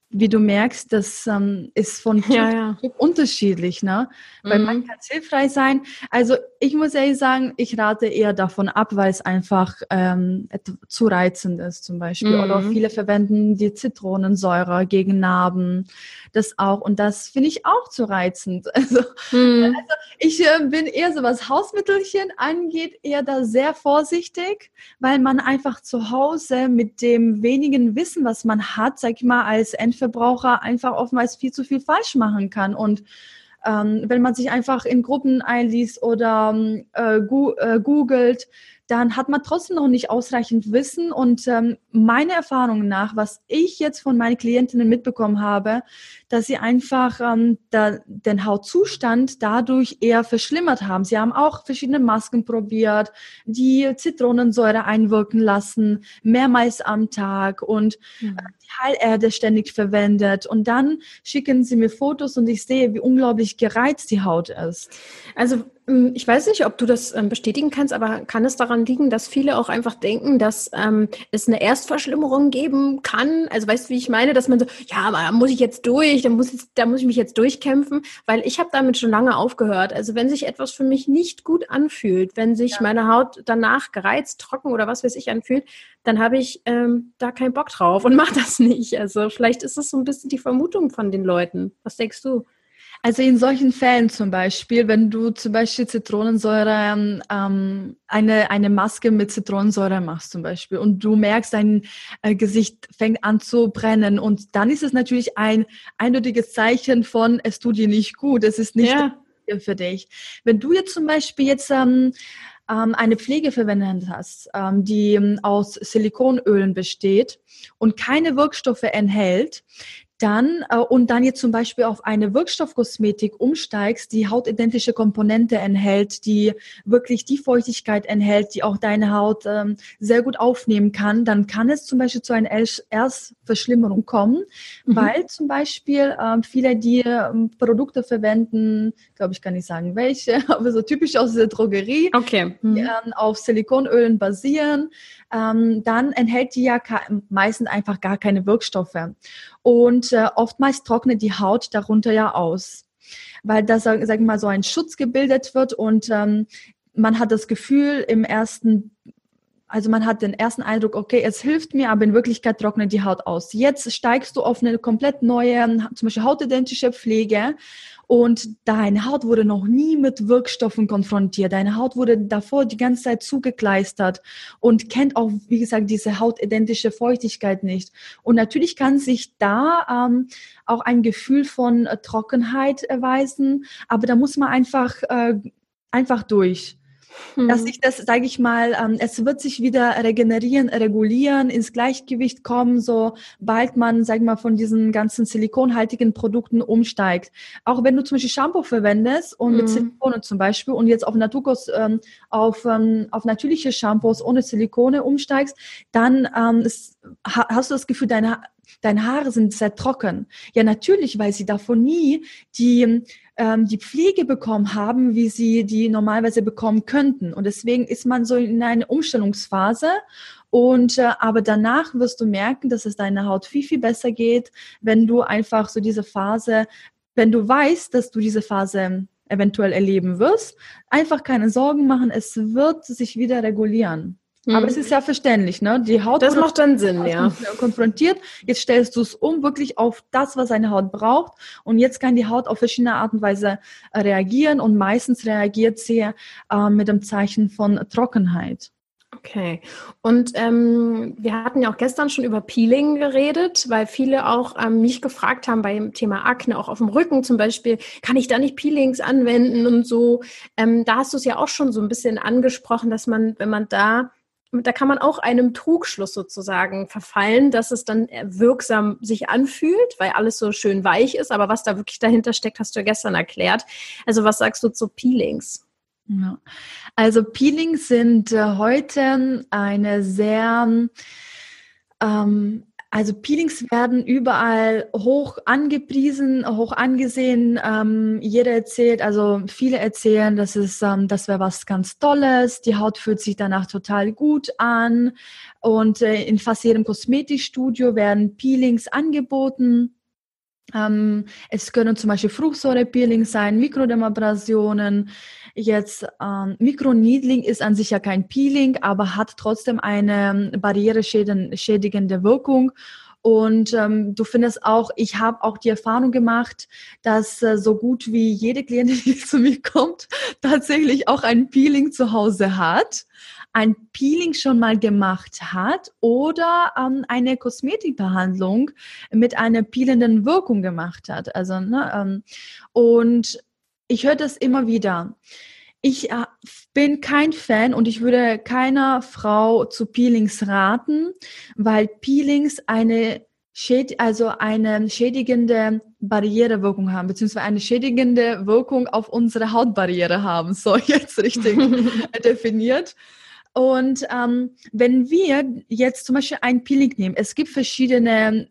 wie du merkst, das ähm, ist von Typ ja, ja. zu Typ unterschiedlich, ne? Weil Mhm. man kann es hilfreich sein. Also ich muss ehrlich sagen, ich rate eher davon ab, weil es einfach ähm, zu reizend ist zum Beispiel. Mhm. Oder viele verwenden die Zitronensäure gegen Narben. Das auch. Und das finde ich auch zu reizend. Also, Mhm. also ich äh, bin eher so, was Hausmittelchen angeht, eher da sehr vorsichtig, weil man einfach zu Hause mit dem wenigen Wissen, was man hat, sag ich mal, als Endverbraucher einfach oftmals viel zu viel falsch machen kann. Und ähm, wenn man sich einfach in Gruppen einliest oder äh, gu- äh, googelt, dann hat man trotzdem noch nicht ausreichend Wissen. Und ähm, meiner Erfahrung nach, was ich jetzt von meinen Klientinnen mitbekommen habe, dass sie einfach ähm, da, den Hautzustand dadurch eher verschlimmert haben. Sie haben auch verschiedene Masken probiert, die Zitronensäure einwirken lassen, mehrmals am Tag und Mhm. äh, die Heilerde ständig verwendet. Und dann schicken sie mir Fotos und ich sehe, wie unglaublich gereizt die Haut ist. Also ich weiß nicht, ob du das ähm, bestätigen kannst, aber kann es daran liegen, dass viele auch einfach denken, dass ähm, es eine Erstverschlimmerung geben kann? Also weißt du, wie ich meine, dass man so, ja, aber da muss ich jetzt durch, da muss, jetzt, da muss ich mich jetzt durchkämpfen, weil ich habe damit schon lange aufgehört. Also wenn sich etwas für mich nicht gut anfühlt, wenn sich ja. meine Haut danach gereizt, trocken oder was weiß ich anfühlt, dann habe ich ähm, da keinen Bock drauf und mache das nicht. Also vielleicht ist das so ein bisschen die Vermutung von den Leuten. Was denkst du? Also in solchen Fällen zum Beispiel, wenn du zum Beispiel Zitronensäure, ähm, eine, eine Maske mit Zitronensäure machst zum Beispiel und du merkst, dein äh, Gesicht fängt an zu brennen und dann ist es natürlich ein eindeutiges Zeichen von, es tut dir nicht gut, es ist nicht ja. für dich. Wenn du jetzt zum Beispiel jetzt ähm, ähm, eine Pflege verwendet hast, ähm, die ähm, aus Silikonölen besteht und keine Wirkstoffe enthält, dann äh, und dann jetzt zum Beispiel auf eine Wirkstoffkosmetik umsteigst, die hautidentische Komponente enthält, die wirklich die Feuchtigkeit enthält, die auch deine Haut ähm, sehr gut aufnehmen kann, dann kann es zum Beispiel zu einer Erstverschlimmerung kommen, mhm. weil zum Beispiel ähm, viele, die ähm, Produkte verwenden, glaube ich, kann nicht sagen welche, aber so typisch aus der Drogerie, okay. mhm. die ähm, auf Silikonölen basieren, ähm, dann enthält die ja meistens einfach gar keine Wirkstoffe. Und äh, oftmals trocknet die Haut darunter ja aus, weil da, sag, sag ich mal, so ein Schutz gebildet wird und ähm, man hat das Gefühl im ersten, also man hat den ersten Eindruck, okay, es hilft mir, aber in Wirklichkeit trocknet die Haut aus. Jetzt steigst du auf eine komplett neue, zum Beispiel hautidentische Pflege und deine Haut wurde noch nie mit Wirkstoffen konfrontiert. Deine Haut wurde davor die ganze Zeit zugekleistert und kennt auch, wie gesagt, diese hautidentische Feuchtigkeit nicht. Und natürlich kann sich da ähm, auch ein Gefühl von äh, Trockenheit erweisen, aber da muss man einfach, äh, einfach durch. Dass sich das, sage ich mal, ähm, es wird sich wieder regenerieren, regulieren, ins Gleichgewicht kommen, sobald man, sag ich mal, von diesen ganzen silikonhaltigen Produkten umsteigt. Auch wenn du zum Beispiel Shampoo verwendest und mm. mit Silikone zum Beispiel und jetzt auf Naturkos, ähm, auf, ähm, auf natürliche Shampoos ohne Silikone umsteigst, dann ähm, ist, ha, hast du das Gefühl, deine, deine Haare sind sehr trocken. Ja, natürlich, weil sie davon nie die die Pflege bekommen haben, wie sie die normalerweise bekommen könnten. Und deswegen ist man so in einer Umstellungsphase. Und äh, aber danach wirst du merken, dass es deiner Haut viel, viel besser geht, wenn du einfach so diese Phase, wenn du weißt, dass du diese Phase eventuell erleben wirst, einfach keine Sorgen machen, es wird sich wieder regulieren. Aber es ist ja verständlich, ne? Die Haut das macht dann Sinn, ja. konfrontiert. Jetzt stellst du es um wirklich auf das, was deine Haut braucht. Und jetzt kann die Haut auf verschiedene Art und Weise reagieren. Und meistens reagiert sie äh, mit dem Zeichen von Trockenheit. Okay. Und ähm, wir hatten ja auch gestern schon über Peeling geredet, weil viele auch ähm, mich gefragt haben beim Thema Akne, auch auf dem Rücken zum Beispiel, kann ich da nicht Peelings anwenden und so. Ähm, da hast du es ja auch schon so ein bisschen angesprochen, dass man, wenn man da Da kann man auch einem Trugschluss sozusagen verfallen, dass es dann wirksam sich anfühlt, weil alles so schön weich ist. Aber was da wirklich dahinter steckt, hast du ja gestern erklärt. Also was sagst du zu Peelings? Ja. Also Peelings sind äh, heute eine sehr, ähm, also Peelings werden überall hoch angepriesen, hoch angesehen. Ähm, jeder erzählt, also viele erzählen, das ist, ähm, das wäre was ganz Tolles. Die Haut fühlt sich danach total gut an. Und äh, in fast jedem Kosmetikstudio werden Peelings angeboten. Ähm, es können zum Beispiel Fruchtsäurepeelings sein, Mikrodermabrasionen. Jetzt ähm, Mikroneedling ist an sich ja kein Peeling, aber hat trotzdem eine barriereschädigende Wirkung. Und ähm, du findest auch, ich habe auch die Erfahrung gemacht, dass äh, so gut wie jede Klientin, die zu mir kommt, tatsächlich auch ein Peeling zu Hause hat, ein Peeling schon mal gemacht hat oder ähm, eine Kosmetikbehandlung mit einer peelenden Wirkung gemacht hat. Also, ne, ähm, und ich höre das immer wieder. Ich äh, bin kein Fan und ich würde keiner Frau zu Peelings raten, weil Peelings eine Schäd- also eine schädigende Barrierewirkung haben, beziehungsweise eine schädigende Wirkung auf unsere Hautbarriere haben. So, jetzt richtig definiert. Und ähm, wenn wir jetzt zum Beispiel ein Peeling nehmen, es gibt verschiedene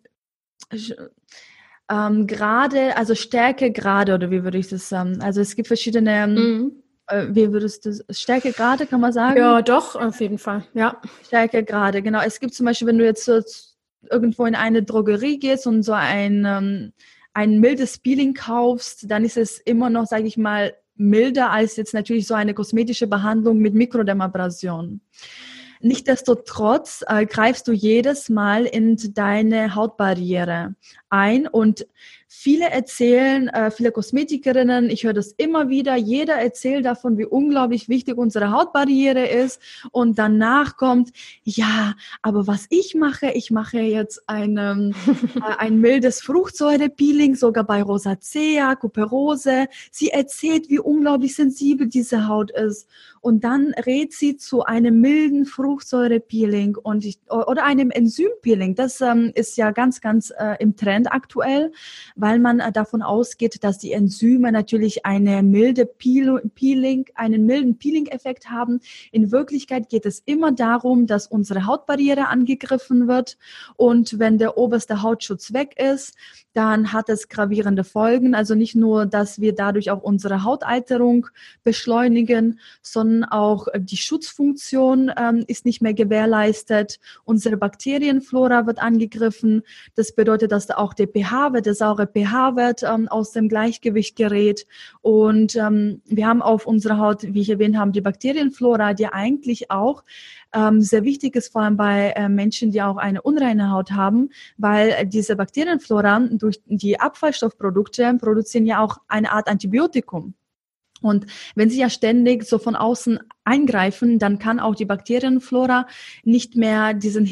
ähm, Grade, also Stärkegrade oder wie würde ich das sagen? Also es gibt verschiedene, mhm. äh, wie würdest du das, Stärkegrade, kann man sagen? Ja, doch, auf jeden Fall, ja. Stärkegrade, genau. Es gibt zum Beispiel, wenn du jetzt so irgendwo in eine Drogerie gehst und so ein, ähm, ein mildes Peeling kaufst, dann ist es immer noch, sage ich mal, milder als jetzt natürlich so eine kosmetische Behandlung mit Mikrodermabrasion. Nichtsdestotrotz äh, greifst du jedes Mal in deine Hautbarriere ein und viele erzählen, äh, viele Kosmetikerinnen, ich höre das immer wieder, jeder erzählt davon, wie unglaublich wichtig unsere Hautbarriere ist und danach kommt, ja, aber was ich mache, ich mache jetzt ein, äh, ein mildes Fruchtsäurepeeling, sogar bei Rosacea, Kuperose. Sie erzählt, wie unglaublich sensibel diese Haut ist und dann rät sie zu einem milden Fruchtsäurepeeling und ich, oder einem Enzympeeling. Das ähm, ist ja ganz, ganz äh, im Trend aktuell, weil man äh, davon ausgeht, dass die Enzyme natürlich eine milde Peel- Peeling, einen milden Peeling-Effekt haben. In Wirklichkeit geht es immer darum, dass unsere Hautbarriere angegriffen wird und wenn der oberste Hautschutz weg ist, dann hat es gravierende Folgen. Also nicht nur, dass wir dadurch auch unsere Hautalterung beschleunigen, sondern auch die Schutzfunktion ähm, ist nicht mehr gewährleistet. Unsere Bakterienflora wird angegriffen. Das bedeutet, dass auch der pH-Wert, der saure pH-Wert ähm, aus dem Gleichgewicht gerät. Und ähm, wir haben auf unserer Haut, wie ich erwähnt habe, die Bakterienflora, die eigentlich auch ähm, sehr wichtig ist, vor allem bei äh, Menschen, die auch eine unreine Haut haben, weil äh, diese Bakterienflora durch die Abfallstoffprodukte produzieren ja auch eine Art Antibiotikum. Und wenn sie ja ständig so von außen eingreifen, dann kann auch die Bakterienflora nicht mehr diesen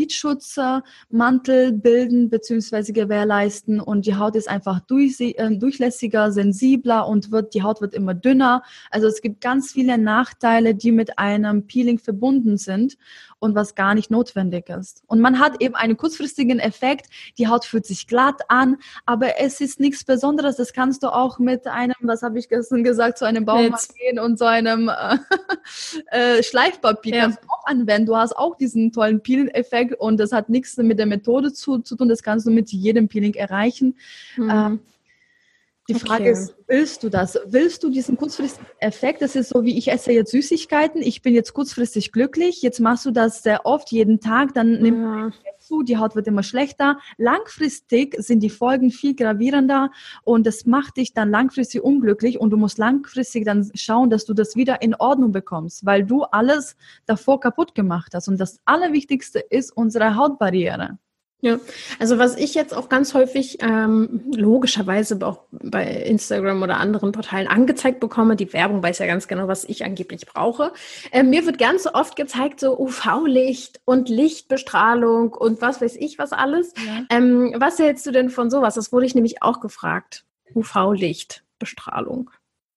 Hydrolipidschutzmantel bilden bzw. gewährleisten und die Haut ist einfach durch, äh, durchlässiger, sensibler und wird die Haut wird immer dünner. Also es gibt ganz viele Nachteile, die mit einem Peeling verbunden sind und was gar nicht notwendig ist. Und man hat eben einen kurzfristigen Effekt, die Haut fühlt sich glatt an, aber es ist nichts Besonderes. Das kannst du auch mit einem, was habe ich gestern gesagt, zu einem Baumarkt gehen und so einem äh, äh, Schleifpapier ja. kannst du auch anwenden. Du hast auch diesen tollen Peeling-Effekt und das hat nichts mit der Methode zu, zu tun. Das kannst du mit jedem Peeling erreichen. Mhm. Ähm, Die Frage okay. ist, willst du das? Willst du diesen kurzfristigen Effekt? Das ist so, wie ich esse jetzt Süßigkeiten. Ich bin jetzt kurzfristig glücklich. Jetzt machst du das sehr oft, jeden Tag. Dann nimmt ja. zu, die Haut wird immer schlechter. Langfristig sind die Folgen viel gravierender und das macht dich dann langfristig unglücklich und du musst langfristig dann schauen, dass du das wieder in Ordnung bekommst, weil du alles davor kaputt gemacht hast. Und das Allerwichtigste ist unsere Hautbarriere. Ja, also was ich jetzt auch ganz häufig ähm, logischerweise auch bei Instagram oder anderen Portalen angezeigt bekomme, die Werbung weiß ja ganz genau, was ich angeblich brauche. Ähm, mir wird ganz so oft gezeigt, so U V-Licht und Lichtbestrahlung und was weiß ich was alles. Ja. Ähm, was hältst du denn von sowas? Das wurde ich nämlich auch gefragt. U V-Lichtbestrahlung.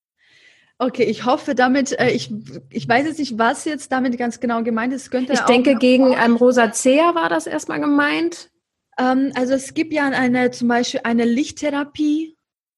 Okay, ich hoffe damit, äh, ich, ich weiß jetzt nicht, was jetzt damit ganz genau gemeint ist. Könnte ich denke, gegen ähm, Rosacea war das erstmal gemeint. Ähm, also es gibt ja eine, zum Beispiel eine Lichttherapie,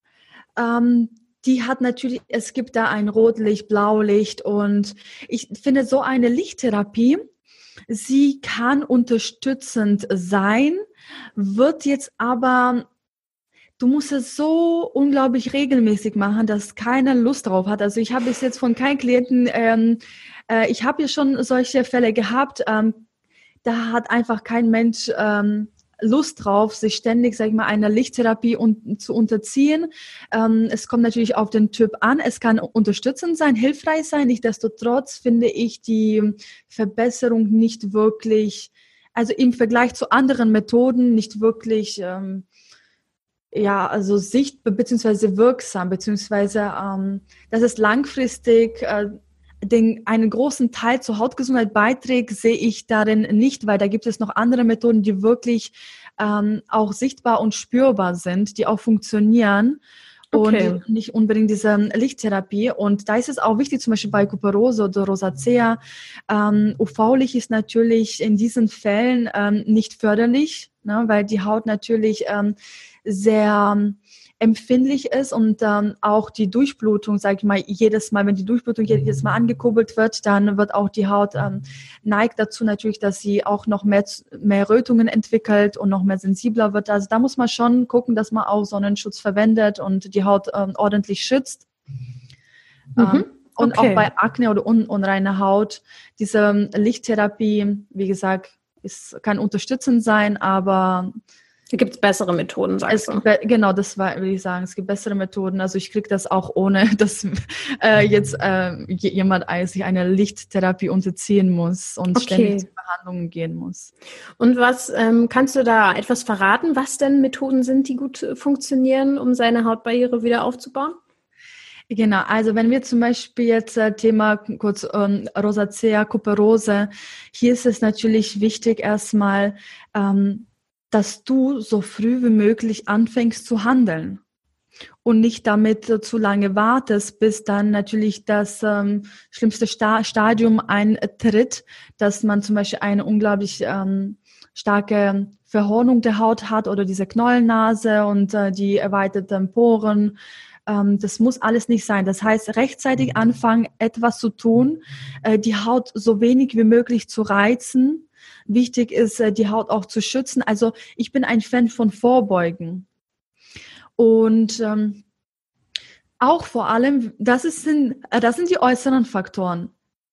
ähm, die hat natürlich, es gibt da ein Rotlicht, Blaulicht und ich finde so eine Lichttherapie, sie kann unterstützend sein, wird jetzt aber... Du musst es so unglaublich regelmäßig machen, dass keiner Lust drauf hat. Also ich habe bis jetzt von keinem Klienten, ähm, äh, ich habe ja schon solche Fälle gehabt, ähm, da hat einfach kein Mensch ähm, Lust drauf, sich ständig, sag ich mal, einer Lichttherapie un- zu unterziehen. Ähm, es kommt natürlich auf den Typ an. Es kann unterstützend sein, hilfreich sein. Nichtsdestotrotz finde ich die Verbesserung nicht wirklich, also im Vergleich zu anderen Methoden nicht wirklich, ähm, ja, also sichtbar beziehungsweise wirksam, beziehungsweise ähm, dass es langfristig äh, den, einen großen Teil zur Hautgesundheit beiträgt, sehe ich darin nicht, weil da gibt es noch andere Methoden, die wirklich ähm, auch sichtbar und spürbar sind, die auch funktionieren. Okay. Und nicht unbedingt diese Lichttherapie. Und da ist es auch wichtig, zum Beispiel bei Kuperose oder Rosacea. Ähm, U V-Licht ist natürlich in diesen Fällen ähm, nicht förderlich, ne, weil die Haut natürlich ähm, sehr ähm, empfindlich ist und ähm, auch die Durchblutung, sage ich mal, jedes Mal, wenn die Durchblutung jedes Mal angekurbelt wird, dann wird auch die Haut ähm, neigt dazu natürlich, dass sie auch noch mehr, mehr Rötungen entwickelt und noch mehr sensibler wird. Also da muss man schon gucken, dass man auch Sonnenschutz verwendet und die Haut ähm, ordentlich schützt. Mhm. Ähm, und Okay. auch bei Akne oder un unreiner Haut, diese Lichttherapie, wie gesagt, ist, kann unterstützend sein, aber Da gibt es bessere Methoden, sagst es du. gibt, genau, das war, will ich sagen. Es gibt bessere Methoden. Also ich kriege das auch ohne, dass äh, jetzt äh, jemand sich einer Lichttherapie unterziehen muss und Okay. ständig zu Behandlungen gehen muss. Und was ähm, kannst du da etwas verraten, was denn Methoden sind, die gut äh, funktionieren, um seine Hautbarriere wieder aufzubauen? Genau, also wenn wir zum Beispiel jetzt äh, Thema kurz ähm, Rosacea, Kuperose, hier ist es natürlich wichtig erstmal, ähm, dass du so früh wie möglich anfängst zu handeln und nicht damit äh, zu lange wartest, bis dann natürlich das ähm, schlimmste Sta- Stadium eintritt, dass man zum Beispiel eine unglaublich ähm, starke Verhornung der Haut hat oder diese Knollennase und äh, die erweiterten Poren. Ähm, das muss alles nicht sein. Das heißt, rechtzeitig anfangen, etwas zu tun, äh, die Haut so wenig wie möglich zu reizen. Wichtig ist, äh, die Haut auch zu schützen. Also ich bin ein Fan von Vorbeugen. Und ähm, auch vor allem, das, ist, sind, äh, das sind die äußeren Faktoren.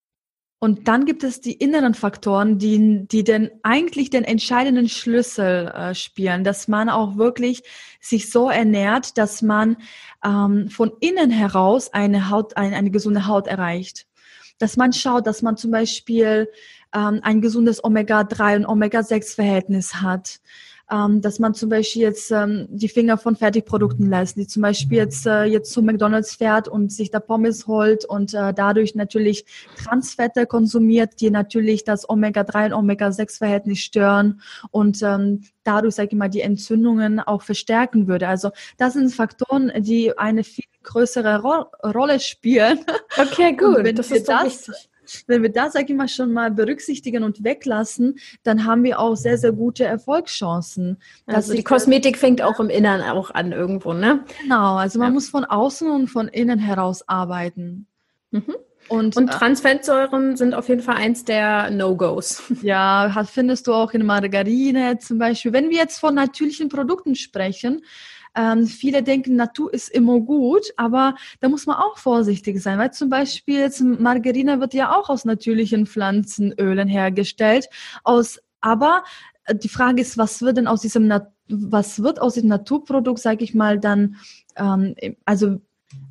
Und dann gibt es die inneren Faktoren, die, die denn eigentlich den entscheidenden Schlüssel äh, spielen, dass man auch wirklich sich so ernährt, dass man ähm, von innen heraus eine Haut, eine, eine gesunde Haut erreicht. Dass man schaut, dass man zum Beispiel ähm, ein gesundes Omega drei und Omega sechs Verhältnis hat. Ähm, dass man zum Beispiel jetzt ähm, die Finger von Fertigprodukten lässt, die zum Beispiel jetzt, äh, jetzt zu McDonald's fährt und sich da Pommes holt und äh, dadurch natürlich Transfette konsumiert, die natürlich das Omega drei und Omega sechs Verhältnis stören und ähm, dadurch, sage ich mal, die Entzündungen auch verstärken würde. Also das sind Faktoren, die eine viel größere Ro- Rolle spielen. Okay, Und gut, wenn das wir ist doch das wichtig. Wenn wir das, sag ich mal, schon mal berücksichtigen und weglassen, dann haben wir auch sehr, sehr gute Erfolgschancen. Dass Also die sich das, Kosmetik fängt auch im Inneren auch an irgendwo, ne? genau, also man Ja. muss von außen und von innen heraus arbeiten. Mhm. Und Und äh, Transfettsäuren sind auf jeden Fall eins der No-Gos. ja, hat- findest du auch in Margarine zum Beispiel. Wenn wir jetzt von natürlichen Produkten sprechen, ähm, viele denken, Natur ist immer gut, aber da muss man auch vorsichtig sein, weil zum Beispiel jetzt Margarine wird ja auch aus natürlichen Pflanzenölen hergestellt, aus, aber äh, die Frage ist, was wird denn aus diesem, Nat- was wird aus diesem Naturprodukt, sage ich mal, dann, ähm, also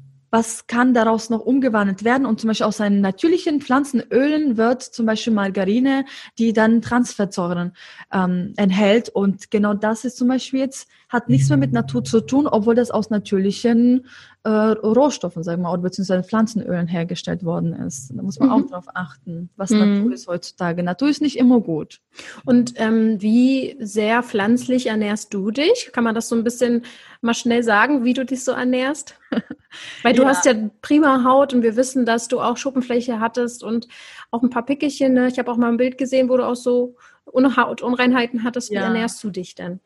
was kann daraus noch umgewandelt werden? Und zum Beispiel aus seinen natürlichen Pflanzenölen wird zum Beispiel Margarine, die dann Transfettsäuren ähm, enthält. Und genau das ist zum Beispiel jetzt, hat nichts mehr mit Natur zu tun, obwohl das aus natürlichen äh, Rohstoffen, sagen wir mal, oder beziehungsweise Pflanzenölen hergestellt worden ist. Da muss man auch Mhm. drauf achten, was Mhm. Natur ist heutzutage. Natur ist nicht immer gut. Und ähm, wie sehr pflanzlich ernährst du dich? Kann man das so ein bisschen mal schnell sagen, wie du dich so ernährst? Weil du Ja. hast ja prima Haut und wir wissen, dass du auch Schuppenfläche hattest und auch ein paar Pickelchen. Ne? Ich habe auch mal ein Bild gesehen, wo du auch so Hautunreinheiten hattest. Wie Ja. ernährst du dich denn?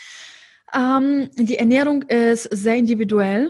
Ähm, die Ernährung ist sehr individuell.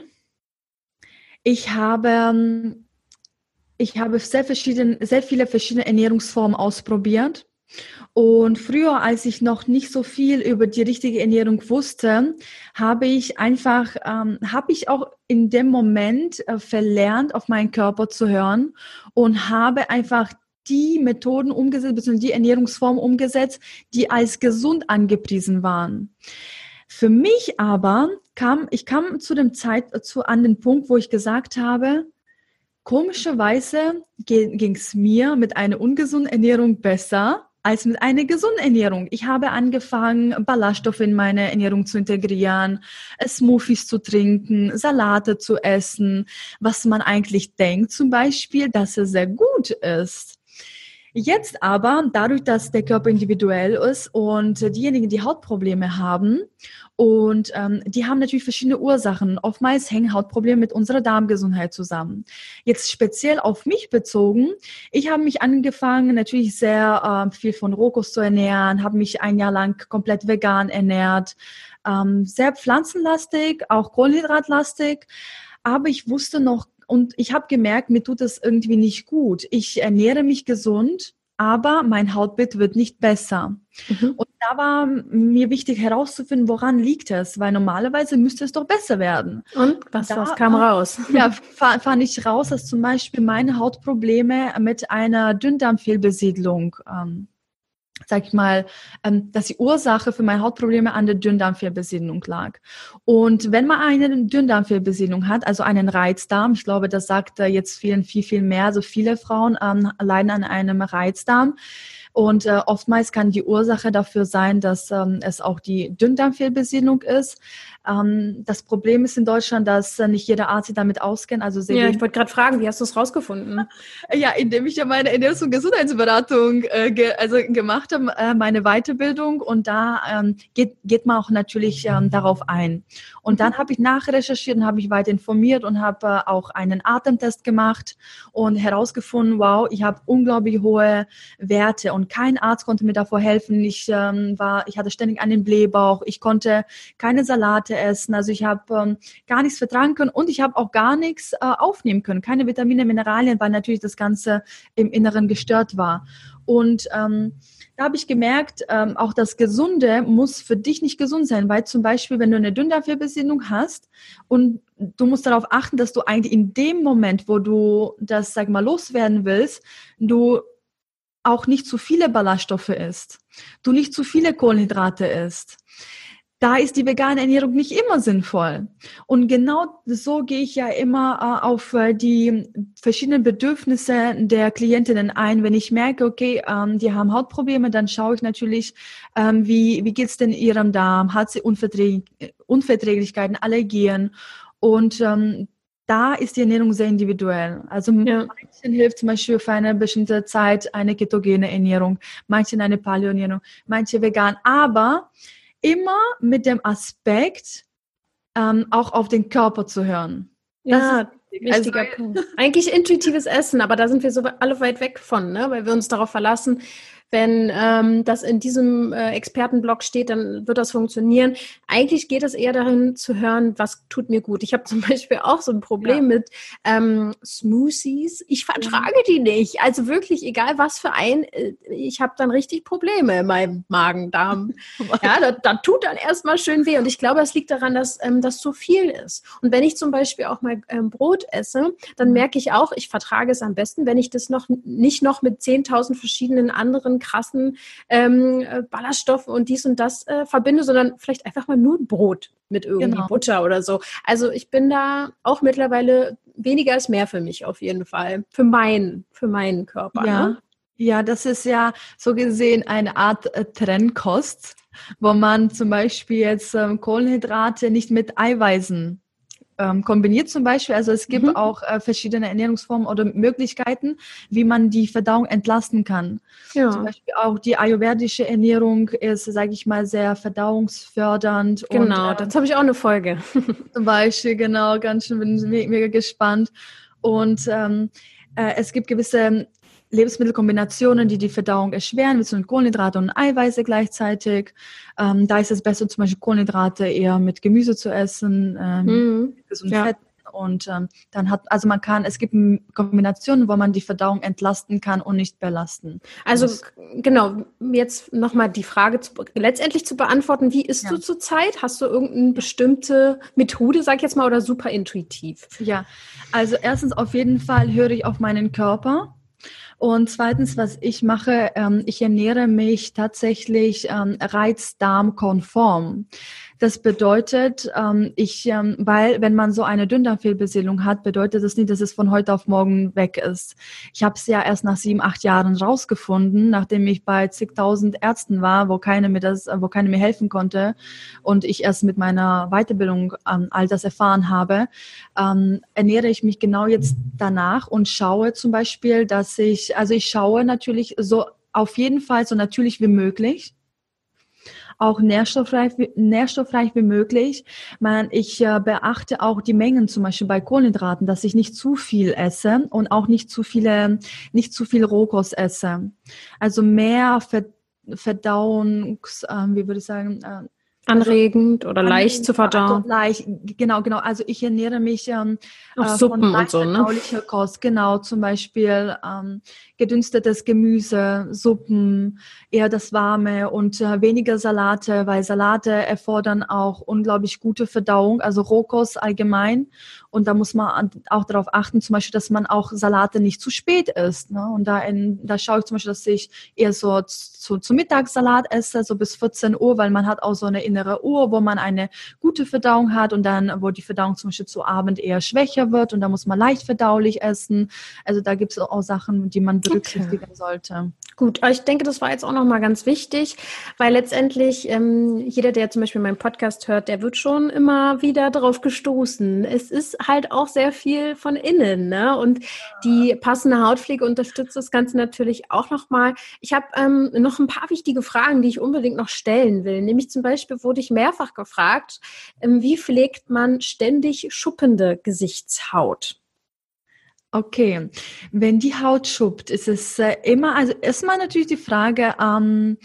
Ich habe ähm, Ich habe sehr, verschieden, sehr viele verschiedene Ernährungsformen ausprobiert. Und früher, als ich noch nicht so viel über die richtige Ernährung wusste, habe ich einfach, ähm, habe ich auch in dem Moment äh, verlernt, auf meinen Körper zu hören und habe einfach die Methoden umgesetzt, beziehungsweise die Ernährungsform umgesetzt, die als gesund angepriesen waren. Für mich aber kam, ich kam zu dem Zeit, zu, an den Punkt, wo ich gesagt habe, komischerweise ging es mir mit einer ungesunden Ernährung besser als mit einer gesunden Ernährung. Ich habe angefangen, Ballaststoffe in meine Ernährung zu integrieren, Smoothies zu trinken, Salate zu essen, was man eigentlich denkt zum Beispiel, dass es sehr gut ist. Jetzt aber, dadurch, dass der Körper individuell ist und diejenigen, die Hautprobleme haben, und ähm, die haben natürlich verschiedene Ursachen. Oftmals hängen Hautprobleme mit unserer Darmgesundheit zusammen. Jetzt speziell auf mich bezogen, ich habe mich angefangen, natürlich sehr äh, viel von Rohkost zu ernähren, habe mich ein Jahr lang komplett vegan ernährt, ähm, sehr pflanzenlastig, auch kohlenhydratlastig, aber ich wusste noch, und ich habe gemerkt, mir tut das irgendwie nicht gut. Ich ernähre mich gesund, aber mein Hautbild wird nicht besser. Mhm. Und da war mir wichtig herauszufinden, woran liegt es? Weil normalerweise müsste es doch besser werden. Und was, da, was kam raus? Ja, fand ich raus, dass zum Beispiel meine Hautprobleme mit einer Dünndarmfehlbesiedlung ähm, sag ich mal, ähm, dass die Ursache für meine Hautprobleme an der Dünndarmfehlbesiedlung lag. Und wenn man eine Dünndarmfehlbesiedlung hat, also einen Reizdarm, ich glaube, das sagt äh, jetzt vielen viel, viel mehr, also viele Frauen ähm, leiden an einem Reizdarm. Und äh, oftmals kann die Ursache dafür sein, dass ähm, es auch die Dünndarmfehlbesiedlung ist. Ähm, das Problem ist in Deutschland, dass äh, nicht jeder Arzt sich damit auskennt. Also sehr ja, ich wollte gerade fragen, wie hast du es rausgefunden? Ja, indem ich ja meine Ernährungs- und Gesundheitsberatung äh, ge- also gemacht habe, äh, meine Weiterbildung. Und da ähm, geht, geht man auch natürlich ähm, darauf ein. Und dann habe ich nachrecherchiert und habe mich weiter informiert und habe äh, auch einen Atemtest gemacht und herausgefunden, wow, ich habe unglaublich hohe Werte und kein Arzt konnte mir davor helfen. Ich ähm, war, ich hatte ständig einen Blähbauch. Ich konnte keine Salate essen. Also ich habe ähm, gar nichts vertragen können und ich habe auch gar nichts äh, aufnehmen können. Keine Vitamine, Mineralien, weil natürlich das Ganze im Inneren gestört war. Und ähm, da habe ich gemerkt, ähm, auch das Gesunde muss für dich nicht gesund sein, weil zum Beispiel, wenn du eine Dünndarmfehlbesiedlung hast und du musst darauf achten, dass du eigentlich in dem Moment, wo du das, sag mal, loswerden willst, du auch nicht zu viele Ballaststoffe isst, du nicht zu viele Kohlenhydrate isst. Da ist die vegane Ernährung nicht immer sinnvoll. Und genau so gehe ich ja immer äh, auf äh, die verschiedenen Bedürfnisse der Klientinnen ein. Wenn ich merke, okay, ähm, die haben Hautprobleme, dann schaue ich natürlich, ähm, wie, wie geht's denn ihrem Darm? Hat sie Unverträglich- Unverträglichkeiten, Allergien? Und ähm, da ist die Ernährung sehr individuell. Also ja. Manchen hilft zum Beispiel für eine bestimmte Zeit eine ketogene Ernährung, manchen eine Paleo-Ernährung, manche vegan. Aber immer mit dem Aspekt, ähm, auch auf den Körper zu hören. Das ja, ist wichtiger also, Punkt. Eigentlich intuitives Essen, aber da sind wir so alle weit weg von, ne? Weil wir uns darauf verlassen, wenn ähm, das in diesem äh, Expertenblog steht, dann wird das funktionieren. Eigentlich geht es eher darin zu hören, was tut mir gut. Ich habe zum Beispiel auch so ein Problem ja. mit ähm, Smoothies. Ich vertrage mhm. die nicht. Also wirklich, egal was für ein, ich habe dann richtig Probleme in meinem Magen-Darm. ja, da, da tut dann erstmal schön weh. Und ich glaube, es liegt daran, dass ähm, das zu viel ist. Und wenn ich zum Beispiel auch mal ähm, Brot esse, dann merke ich auch, ich vertrage es am besten, wenn ich das noch nicht noch mit zehntausend verschiedenen anderen krassen ähm, Ballaststoffen und dies und das äh, verbinde, sondern vielleicht einfach mal nur Brot mit irgendwie genau. Butter oder so. Also ich bin da auch mittlerweile, weniger ist mehr für mich auf jeden Fall. Für meinen, für meinen Körper. Ja. Ne? Ja, das ist ja so gesehen eine Art äh, Trennkost, wo man zum Beispiel jetzt ähm, Kohlenhydrate nicht mit Eiweißen ähm, kombiniert zum Beispiel. Also es gibt mhm. auch äh, verschiedene Ernährungsformen oder Möglichkeiten, wie man die Verdauung entlasten kann. Ja. Zum Beispiel auch die ayurvedische Ernährung ist, sage ich mal, sehr verdauungsfördernd. Genau, und, ähm, dazu habe ich auch eine Folge. Zum Beispiel, genau, ganz schön, bin mega, mega gespannt. Und ähm, äh, es gibt gewisse Lebensmittelkombinationen, die die Verdauung erschweren, wie zum Beispiel Kohlenhydrate und Eiweiße gleichzeitig. Ähm, da ist es besser, zum Beispiel Kohlenhydrate eher mit Gemüse zu essen, ähm, mhm. mit gesunden ja. Fetten. Und ähm, dann hat, also man kann, es gibt Kombinationen, wo man die Verdauung entlasten kann und nicht belasten. Also muss. Genau, jetzt nochmal die Frage zu, letztendlich zu beantworten, wie isst ja. du zurzeit? Hast du irgendeine bestimmte Methode, sag ich jetzt mal, oder super intuitiv? Ja, also erstens auf jeden Fall höre ich auf meinen Körper. Und zweitens, was ich mache, ähm, ich ernähre mich tatsächlich ähm, reizdarmkonform. Das bedeutet, ähm, ich, ähm, weil wenn man so eine Dünndarmfehlbesiedlung hat, bedeutet das nicht, dass es von heute auf morgen weg ist. Ich habe es ja erst nach sieben, acht Jahren rausgefunden, nachdem ich bei zigtausend Ärzten war, wo keine mir das, wo keine mir helfen konnte und ich erst mit meiner Weiterbildung ähm, all das erfahren habe, ähm, ernähre ich mich genau jetzt danach und schaue zum Beispiel, dass ich, also ich schaue natürlich so auf jeden Fall so natürlich wie möglich, auch nährstoffreich, nährstoffreich wie möglich. Man, ich äh, beachte auch die Mengen zum Beispiel bei Kohlenhydraten, dass ich nicht zu viel esse und auch nicht zu viele, nicht zu viel Rohkost esse. Also mehr Ver, Verdauungs, äh, wie würde ich sagen, äh, Anregend oder also, leicht zu verdauen. Also leicht, genau, genau. Also ich ernähre mich ähm, Auch äh, Suppen von und so, ne? verdaulicher Kost, genau, zum Beispiel ähm, gedünstetes Gemüse, Suppen, eher das Warme und äh, weniger Salate, weil Salate erfordern auch unglaublich gute Verdauung, also Rohkost allgemein. Und da muss man auch darauf achten, zum Beispiel, dass man auch Salate nicht zu spät isst. Ne? Und da, in, da schaue ich zum Beispiel, dass ich eher so zu, zu Mittagssalat esse, so bis vierzehn Uhr, weil man hat auch so eine innere Uhr, wo man eine gute Verdauung hat und dann, wo die Verdauung zum Beispiel zu Abend eher schwächer wird und da muss man leicht verdaulich essen. Also da gibt es auch Sachen, die man berücksichtigen okay. sollte. Gut, aber ich denke, das war jetzt auch nochmal ganz wichtig, weil letztendlich ähm, jeder, der zum Beispiel meinen Podcast hört, der wird schon immer wieder drauf gestoßen. Es ist halt auch sehr viel von innen, ne? Und die passende Hautpflege unterstützt das Ganze natürlich auch nochmal. Ich habe ähm, noch ein paar wichtige Fragen, die ich unbedingt noch stellen will. Nämlich zum Beispiel wurde ich mehrfach gefragt, ähm, wie pflegt man ständig schuppende Gesichtshaut? Okay, wenn die Haut schuppt, ist es äh, immer, also erstmal natürlich die Frage, ähm,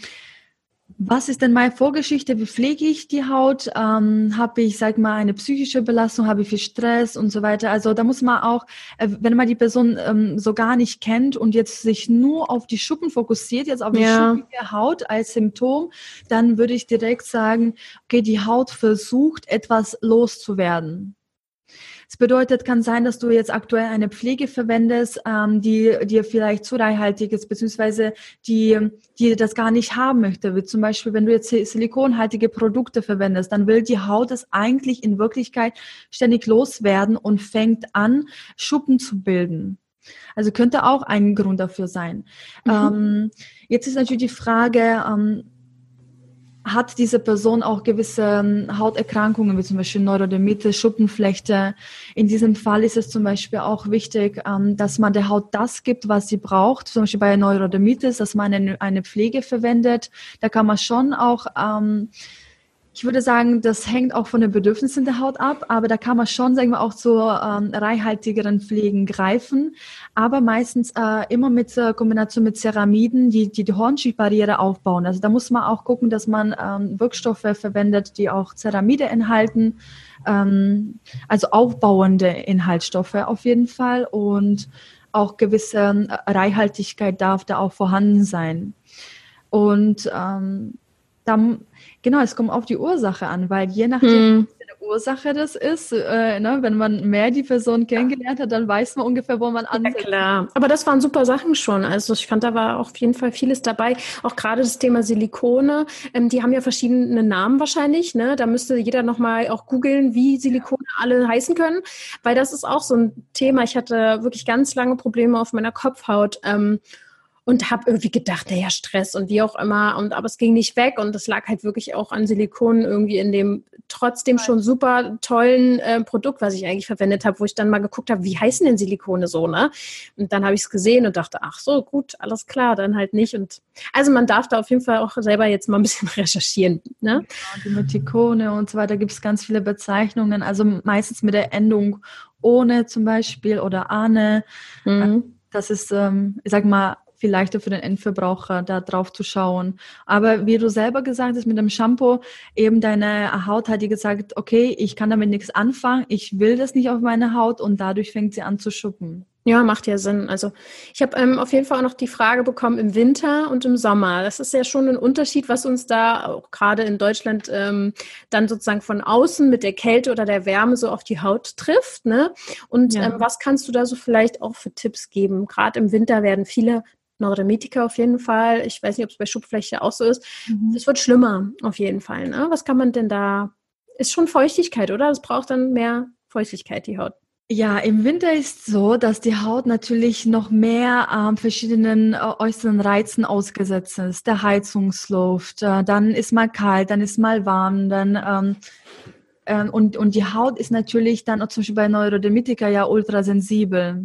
was ist denn meine Vorgeschichte, wie pflege ich die Haut, ähm, habe ich, sag mal, eine psychische Belastung, habe ich viel Stress und so weiter, also da muss man auch, äh, wenn man die Person ähm, so gar nicht kennt und jetzt sich nur auf die Schuppen fokussiert, jetzt auf die ja. schuppige Haut als Symptom, dann würde ich direkt sagen, okay, die Haut versucht, etwas loszuwerden. Das bedeutet, kann sein, dass du jetzt aktuell eine Pflege verwendest, ähm, die dir vielleicht zu reichhaltig ist, beziehungsweise die, die das gar nicht haben möchte. Wie zum Beispiel, wenn du jetzt silikonhaltige Produkte verwendest, dann will die Haut es eigentlich in Wirklichkeit ständig loswerden und fängt an, Schuppen zu bilden. Also könnte auch ein Grund dafür sein. Mhm. Ähm, jetzt ist natürlich die Frage, ähm, hat diese Person auch gewisse ähm, Hauterkrankungen, wie zum Beispiel Neurodermitis, Schuppenflechte. In diesem Fall ist es zum Beispiel auch wichtig, ähm, dass man der Haut das gibt, was sie braucht. Zum Beispiel bei Neurodermitis, dass man eine, eine Pflege verwendet. Da kann man schon auch, ähm, ich würde sagen, das hängt auch von den Bedürfnissen der Haut ab, aber da kann man schon, sagen wir, auch zu ähm, reichhaltigeren Pflegen greifen, aber meistens äh, immer mit äh, Kombination mit Ceramiden, die, die die Hornschildbarriere aufbauen. Also da muss man auch gucken, dass man ähm, Wirkstoffe verwendet, die auch Ceramide enthalten, ähm, also aufbauende Inhaltsstoffe auf jeden Fall, und auch gewisse äh, Reichhaltigkeit darf da auch vorhanden sein. Und ähm, dann, genau, es kommt auf die Ursache an, weil je nachdem, hm. was für eine Ursache das ist, äh, ne, wenn man mehr die Person kennengelernt hat, dann weiß man ungefähr, wo man ansetzt. Ja, klar. Aber das waren super Sachen schon. Also ich fand, da war auf jeden Fall vieles dabei. Auch gerade das Thema Silikone. Ähm, die haben ja verschiedene Namen wahrscheinlich. Ne? Da müsste jeder nochmal auch googeln, wie Silikone alle heißen können. Weil das ist auch so ein Thema. Ich hatte wirklich ganz lange Probleme auf meiner Kopfhaut. Ähm, Und habe irgendwie gedacht, naja, Stress und wie auch immer. Und aber es ging nicht weg. Und das lag halt wirklich auch an Silikonen irgendwie in dem trotzdem schon super tollen äh, Produkt, was ich eigentlich verwendet habe, wo ich dann mal geguckt habe, wie heißen denn Silikone so, ne? Und dann habe ich es gesehen und dachte, ach so, gut, alles klar, dann halt nicht. Und also man darf da auf jeden Fall auch selber jetzt mal ein bisschen recherchieren, ne? Genau, die Metikone und so weiter, gibt es ganz viele Bezeichnungen. Also meistens mit der Endung ohne zum Beispiel oder ane. Mhm. Das ist, ähm, ich sag mal, viel leichter für den Endverbraucher, da drauf zu schauen. Aber wie du selber gesagt hast, mit dem Shampoo, eben deine Haut hat dir gesagt, okay, ich kann damit nichts anfangen, ich will das nicht auf meine Haut, und dadurch fängt sie an zu schuppen. Ja, macht ja Sinn. Also ich habe ähm, auf jeden Fall auch noch die Frage bekommen im Winter und im Sommer. Das ist ja schon ein Unterschied, was uns da auch gerade in Deutschland ähm, dann sozusagen von außen mit der Kälte oder der Wärme so auf die Haut trifft, ne? Und Ja. ähm, was kannst du da so vielleicht auch für Tipps geben? Gerade im Winter werden viele Neurodermitiker auf jeden Fall. Ich weiß nicht, ob es bei Schupfflechte auch so ist. Mhm. Es wird schlimmer auf jeden Fall, ne? Was kann man denn da? Ist schon Feuchtigkeit, oder? Es braucht dann mehr Feuchtigkeit, die Haut. Ja, im Winter ist so, dass die Haut natürlich noch mehr ähm, verschiedenen äh, äußeren Reizen ausgesetzt ist. Der Heizungsluft, äh, dann ist mal kalt, dann ist mal warm, dann ähm, ähm, und und die Haut ist natürlich dann auch zum Beispiel bei Neurodermitiker ja ultrasensibel.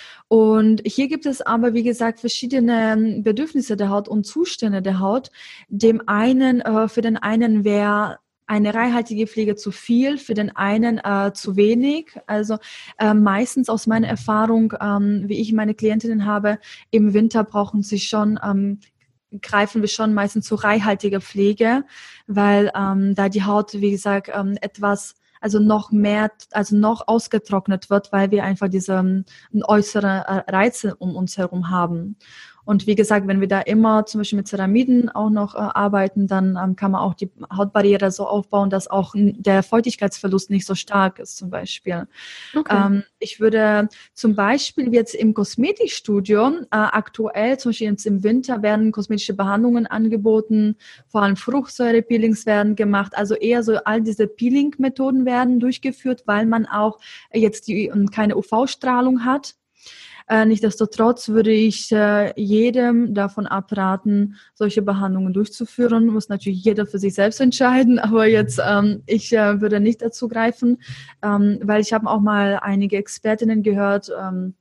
Und hier gibt es aber, wie gesagt, verschiedene Bedürfnisse der Haut und Zustände der Haut. Dem einen, äh, für den einen wäre eine reichhaltige Pflege zu viel, für den einen äh, zu wenig. Also äh, meistens aus meiner Erfahrung, ähm, wie ich meine Klientinnen habe, im Winter brauchen sie schon, ähm, greifen wir schon meistens zu reichhaltiger Pflege, weil ähm, da die Haut, wie gesagt, ähm, etwas, also noch mehr, also noch ausgetrocknet wird, weil wir einfach diese ähm, äußere Reize um uns herum haben. Und wie gesagt, wenn wir da immer zum Beispiel mit Ceramiden auch noch äh, arbeiten, dann ähm, kann man auch die Hautbarriere so aufbauen, dass auch der Feuchtigkeitsverlust nicht so stark ist zum Beispiel. Okay. Ähm, ich würde zum Beispiel jetzt im Kosmetikstudio äh, aktuell, zum Beispiel jetzt im Winter, werden kosmetische Behandlungen angeboten, vor allem Fruchtsäure-Peelings werden gemacht, also eher so all diese Peeling-Methoden werden durchgeführt, weil man auch jetzt die, keine U V-Strahlung hat. Äh, nichtsdestotrotz würde ich äh, jedem davon abraten, solche Behandlungen durchzuführen. Muss natürlich jeder für sich selbst entscheiden, aber jetzt ähm, ich äh, würde nicht dazu greifen, ähm, weil ich habe auch mal einige Expertinnen gehört, ähm,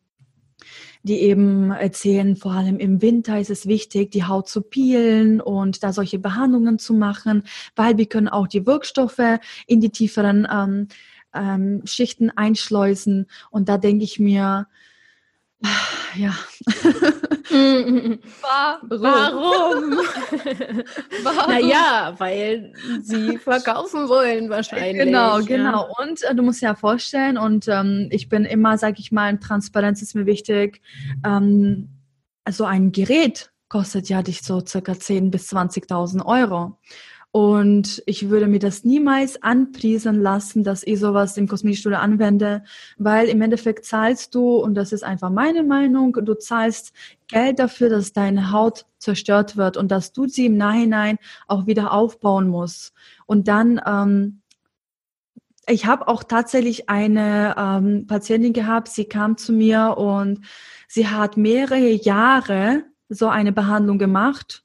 die eben erzählen, vor allem im Winter ist es wichtig, die Haut zu peelen und da solche Behandlungen zu machen, weil wir können auch die Wirkstoffe in die tieferen ähm, ähm, Schichten einschleusen. Und da denke ich mir, ja. Warum? Warum? Warum? Naja, weil sie verkaufen wollen wahrscheinlich. Genau, genau. Ja. Und äh, du musst dir ja vorstellen, und ähm, ich bin immer, sag ich mal, Transparenz ist mir wichtig, ähm, also ein Gerät kostet ja dich so circa zehntausend bis zwanzigtausend Euro. Und ich würde mir das niemals anpriesen lassen, dass ich sowas im Kosmetikstudio anwende, weil im Endeffekt zahlst du, und das ist einfach meine Meinung, du zahlst Geld dafür, dass deine Haut zerstört wird und dass du sie im Nachhinein auch wieder aufbauen musst. Und dann, ähm, ich habe auch tatsächlich eine ähm, Patientin gehabt, sie kam zu mir und sie hat mehrere Jahre so eine Behandlung gemacht.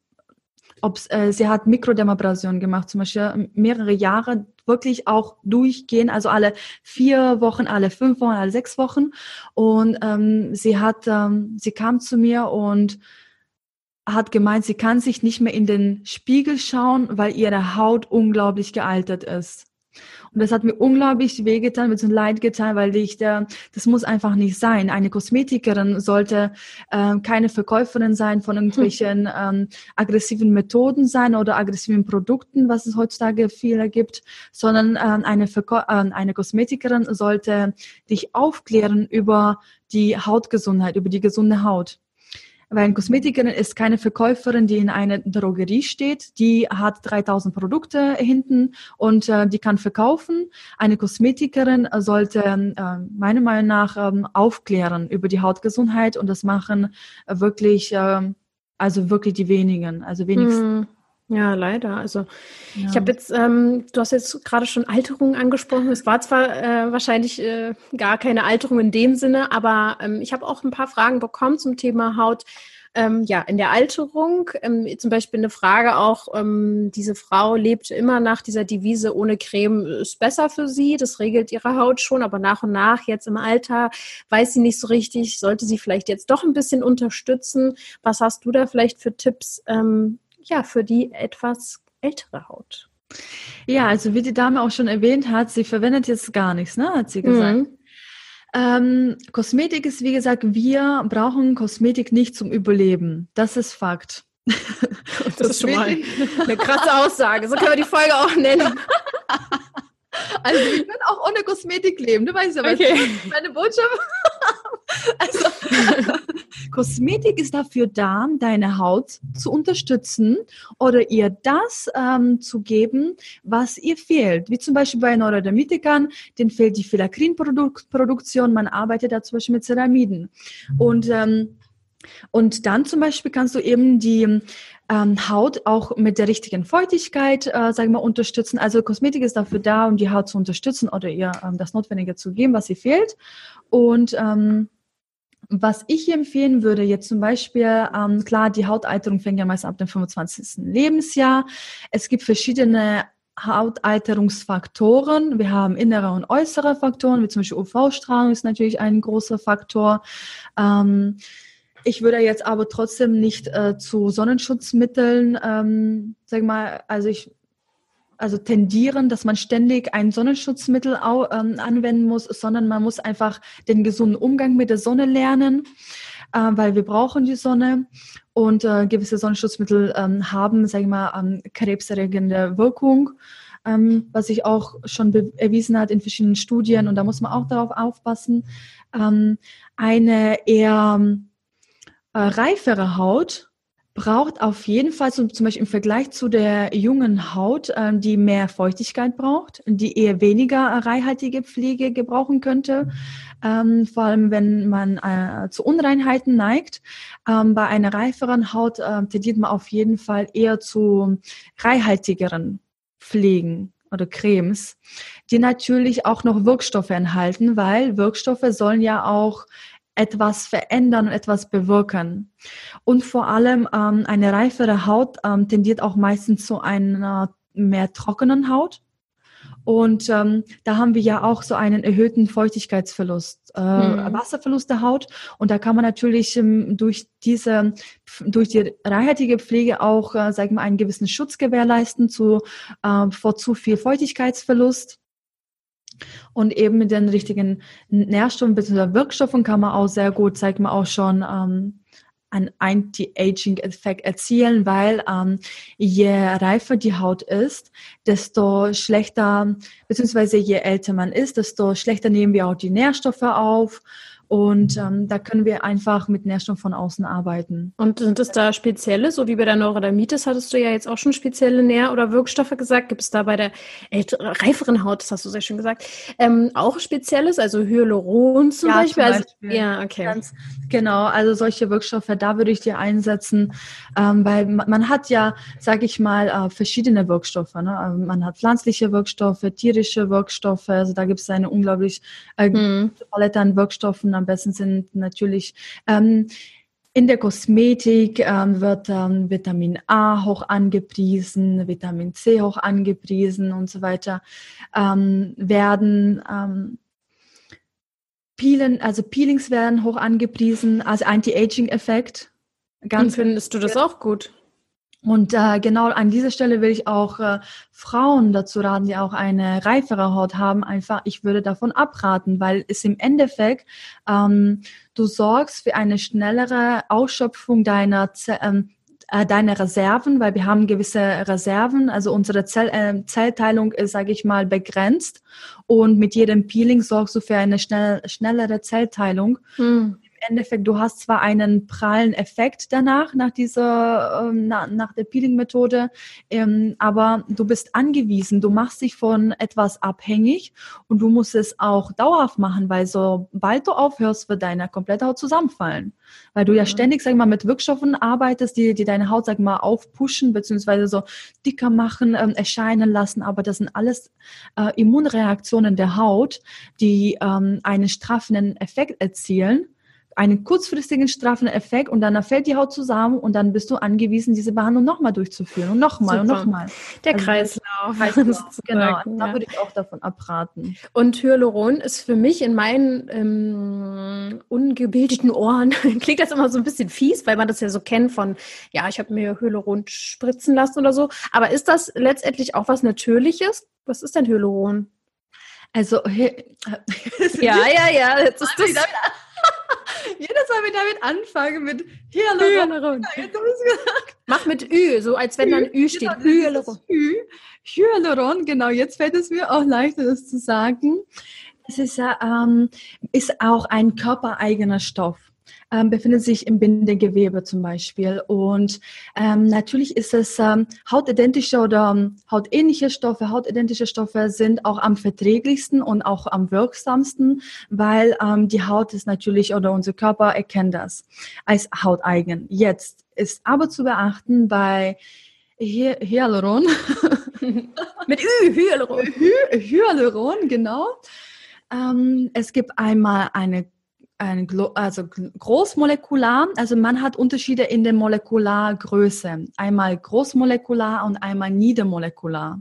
Ob's, äh, sie hat Mikrodermabrasion gemacht, zum Beispiel mehrere Jahre wirklich auch durchgehen, also alle vier Wochen, alle fünf Wochen, alle sechs Wochen. Und ähm, sie hat, ähm, sie kam zu mir und hat gemeint, sie kann sich nicht mehr in den Spiegel schauen, weil ihre Haut unglaublich gealtert ist. Und das hat mir unglaublich wehgetan, mir so leid getan, weil ich da, das muss einfach nicht sein. Eine Kosmetikerin sollte äh, keine Verkäuferin sein von irgendwelchen ähm, aggressiven Methoden sein oder aggressiven Produkten, was es heutzutage viele gibt, sondern ähm, eine, Verkäu- äh, eine Kosmetikerin sollte dich aufklären über die Hautgesundheit, über die gesunde Haut. Weil eine Kosmetikerin ist keine Verkäuferin, die in einer Drogerie steht. Die hat dreitausend Produkte hinten und äh, die kann verkaufen. Eine Kosmetikerin sollte äh, meiner Meinung nach äh, aufklären über die Hautgesundheit, und das machen äh, wirklich, äh, also wirklich die wenigen, also wenigstens. Ja, leider. Also ja. Ich habe jetzt, ähm, du hast jetzt gerade schon Alterung angesprochen. Es war zwar äh, wahrscheinlich äh, gar keine Alterung in dem Sinne, aber ähm, ich habe auch ein paar Fragen bekommen zum Thema Haut. Ähm, ja, in der Alterung, ähm, zum Beispiel eine Frage auch, ähm, diese Frau lebt immer nach dieser Devise, ohne Creme ist besser für sie, das regelt ihre Haut schon, aber nach und nach, jetzt im Alter, weiß sie nicht so richtig, sollte sie vielleicht jetzt doch ein bisschen unterstützen. Was hast du da vielleicht für Tipps, ähm, ja, für die etwas ältere Haut? Ja, also wie die Dame auch schon erwähnt hat, sie verwendet jetzt gar nichts, ne, hat sie gesagt. Mhm. Ähm, Kosmetik ist, wie gesagt, wir brauchen Kosmetik nicht zum Überleben. Das ist Fakt. Das ist schon mal eine krasse Aussage. So können wir die Folge auch nennen. Also wir können auch ohne Kosmetik leben. Du weißt ja, was okay. Meine Botschaft. Also, Kosmetik ist dafür da, deine Haut zu unterstützen oder ihr das ähm, zu geben, was ihr fehlt. Wie zum Beispiel bei Neurodermitikern, denen fehlt die Filakrin-Produktion, man arbeitet da zum Beispiel mit Ceramiden. Und, ähm, und dann zum Beispiel kannst du eben die ähm, Haut auch mit der richtigen Feuchtigkeit, äh, sagen wir, unterstützen. Also Kosmetik ist dafür da, um die Haut zu unterstützen oder ihr ähm, das Notwendige zu geben, was ihr fehlt. Und ähm, was ich hier empfehlen würde, jetzt zum Beispiel, ähm, klar, die Hautalterung fängt ja meist ab dem fünfundzwanzigsten Lebensjahr. Es gibt verschiedene Hautalterungsfaktoren. Wir haben innere und äußere Faktoren, wie zum Beispiel U V-Strahlung ist natürlich ein großer Faktor. Ähm, ich würde jetzt aber trotzdem nicht äh, zu Sonnenschutzmitteln, ähm, sag mal, also ich also tendieren, dass man ständig ein Sonnenschutzmittel au, ähm, anwenden muss, sondern man muss einfach den gesunden Umgang mit der Sonne lernen, äh, weil wir brauchen die Sonne und äh, gewisse Sonnenschutzmittel ähm, haben, sag ich mal, ähm, krebserregende Wirkung, ähm, was sich auch schon be- erwiesen hat in verschiedenen Studien und da muss man auch darauf aufpassen. Ähm, eine eher äh, reifere Haut braucht auf jeden Fall, zum, zum Beispiel im Vergleich zu der jungen Haut, ähm, die mehr Feuchtigkeit braucht, die eher weniger reichhaltige Pflege gebrauchen könnte, ähm, vor allem wenn man äh, zu Unreinheiten neigt. Ähm, bei einer reiferen Haut äh, tendiert man auf jeden Fall eher zu reichhaltigeren Pflegen oder Cremes, die natürlich auch noch Wirkstoffe enthalten, weil Wirkstoffe sollen ja auch etwas verändern und etwas bewirken. Und vor allem ähm, eine reifere Haut ähm, tendiert auch meistens zu einer mehr trockenen Haut. Und ähm, da haben wir ja auch so einen erhöhten Feuchtigkeitsverlust, äh, mhm. Wasserverlust der Haut. Und da kann man natürlich ähm, durch diese, durch die reichhaltige Pflege auch, äh, sagen wir mal, einen gewissen Schutz gewährleisten zu, äh, vor zu viel Feuchtigkeitsverlust. Und eben mit den richtigen Nährstoffen bzw. Wirkstoffen kann man auch sehr gut, zeigt man auch schon, ähm, einen Anti-Aging-Effekt erzielen, weil ähm, je reifer die Haut ist, desto schlechter, beziehungsweise je älter man ist, desto schlechter nehmen wir auch die Nährstoffe auf. Und ähm, da können wir einfach mit Nährstoffen von außen arbeiten. Und sind es da spezielle, so wie bei der Neurodermitis hattest du ja jetzt auch schon spezielle Nähr- oder Wirkstoffe gesagt. Gibt es da bei der älteren, reiferen Haut, das hast du sehr schön gesagt, ähm, auch Spezielles, also Hyaluron zum ja, Beispiel? Zum Beispiel. Also, ja, okay. Ganz, genau, also solche Wirkstoffe, da würde ich die einsetzen, ähm, weil man, man hat ja, sage ich mal, äh, verschiedene Wirkstoffe. Ne? Man hat pflanzliche Wirkstoffe, tierische Wirkstoffe, also da gibt es eine unglaublich äh, hm. Palette an Wirkstoffen. Am besten sind natürlich ähm, in der Kosmetik ähm, wird ähm, Vitamin A hoch angepriesen, Vitamin C hoch angepriesen und so weiter. Ähm, werden ähm, Peelen, also Peelings werden hoch angepriesen als Anti-Aging-Effekt. Ganz und findest du das auch gut? Und äh, genau an dieser Stelle will ich auch äh, Frauen dazu raten, die auch eine reifere Haut haben, einfach, ich würde davon abraten, weil es im Endeffekt, ähm, du sorgst für eine schnellere Ausschöpfung deiner, ähm, äh, deiner Reserven, weil wir haben gewisse Reserven, also unsere Zell, äh, Zellteilung ist, sage ich mal, begrenzt und mit jedem Peeling sorgst du für eine schnell, schnellere Zellteilung. Hm. Im Endeffekt, du hast zwar einen prallen Effekt danach, nach dieser, ähm, na, nach der Peeling-Methode, ähm, aber du bist angewiesen, du machst dich von etwas abhängig und du musst es auch dauerhaft machen, weil sobald du aufhörst, wird deine komplette Haut zusammenfallen. Weil du ja mhm. ständig, sag ich mal, mit Wirkstoffen arbeitest, die, die deine Haut, sag ich mal, aufpushen, beziehungsweise so dicker machen, ähm, erscheinen lassen, aber das sind alles äh, Immunreaktionen der Haut, die ähm, einen straffenden Effekt erzielen, einen kurzfristigen straffen Effekt und dann fällt die Haut zusammen und dann bist du angewiesen, diese Behandlung nochmal durchzuführen und nochmal und nochmal. Der also Kreislauf. Kreislauf. Genau, ja. Da würde ich auch davon abraten. Und Hyaluron ist für mich in meinen ähm, ungebildeten Ohren, klingt das immer so ein bisschen fies, weil man das ja so kennt von, ja, ich habe mir Hyaluron spritzen lassen oder so. Aber ist das letztendlich auch was Natürliches? Was ist denn Hyaluron? Also, ja, ja, ja, jetzt ist das... Jedes Mal, wenn damit anfangen, mit Hyaluron. Hyaluron. Mach mit Ü, so als wenn da ein Ü steht. Genau, Hyaluron. Hyaluron, genau. Jetzt fällt es mir auch leichter, das zu sagen. Es ist, ja, ähm, ist auch ein körpereigener Stoff. Ähm, befindet sich im Bindegewebe zum Beispiel. Und ähm, natürlich ist es ähm, hautidentische oder ähm, hautähnliche Stoffe, hautidentische Stoffe sind auch am verträglichsten und auch am wirksamsten, weil ähm, die Haut ist natürlich oder unser Körper erkennt das als hauteigen. Jetzt ist aber zu beachten bei Hy- Hyaluron, Mit Ü, Hyaluron. Hy- Hyaluron, genau. Ähm, es gibt einmal eine ein, also großmolekular, also man hat Unterschiede in der Molekulargröße. Einmal großmolekular und einmal niedermolekular.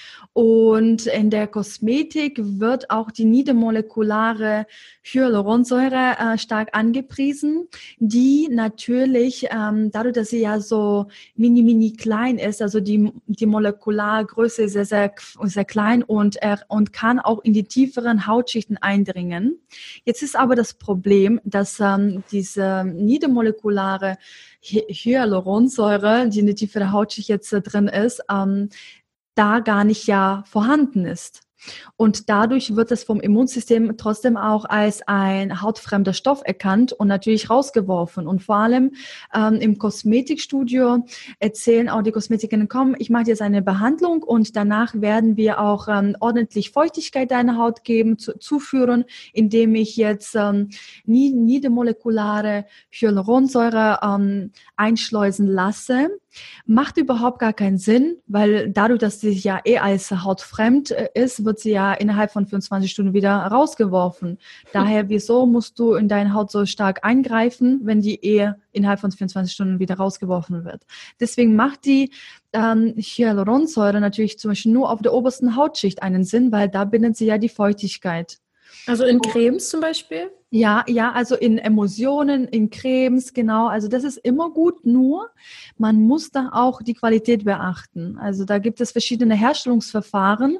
Und in der Kosmetik wird auch die niedermolekulare Hyaluronsäure äh, stark angepriesen, die natürlich, ähm, dadurch, dass sie ja so mini, mini klein ist, also die, die Molekulargröße ist sehr, sehr, sehr klein und, äh, und kann auch in die tieferen Hautschichten eindringen. Jetzt ist aber das Problem, dass ähm, diese niedermolekulare Hyaluronsäure, die in der tieferen Hautschicht jetzt äh, drin ist, ähm, da gar nicht ja vorhanden ist. Und dadurch wird es vom Immunsystem trotzdem auch als ein hautfremder Stoff erkannt und natürlich rausgeworfen. Und vor allem ähm, im Kosmetikstudio erzählen auch die Kosmetikerinnen, komm, ich mache jetzt eine Behandlung und danach werden wir auch ähm, ordentlich Feuchtigkeit deiner Haut geben, zu, zuführen, indem ich jetzt ähm, niedermolekulare Hyaluronsäure ähm, einschleusen lasse. Macht überhaupt gar keinen Sinn, weil dadurch, dass sie ja eh als hautfremd ist, wird sie ja innerhalb von vierundzwanzig Stunden wieder rausgeworfen. Daher, wieso musst du in deine Haut so stark eingreifen, wenn die eh innerhalb von vierundzwanzig Stunden wieder rausgeworfen wird? Deswegen macht die ähm, Hyaluronsäure natürlich zum Beispiel nur auf der obersten Hautschicht einen Sinn, weil da bindet sie ja die Feuchtigkeit. Also in Cremes zum Beispiel? Ja, ja, also in Emulsionen, in Cremes, genau. Also das ist immer gut, nur man muss da auch die Qualität beachten. Also da gibt es verschiedene Herstellungsverfahren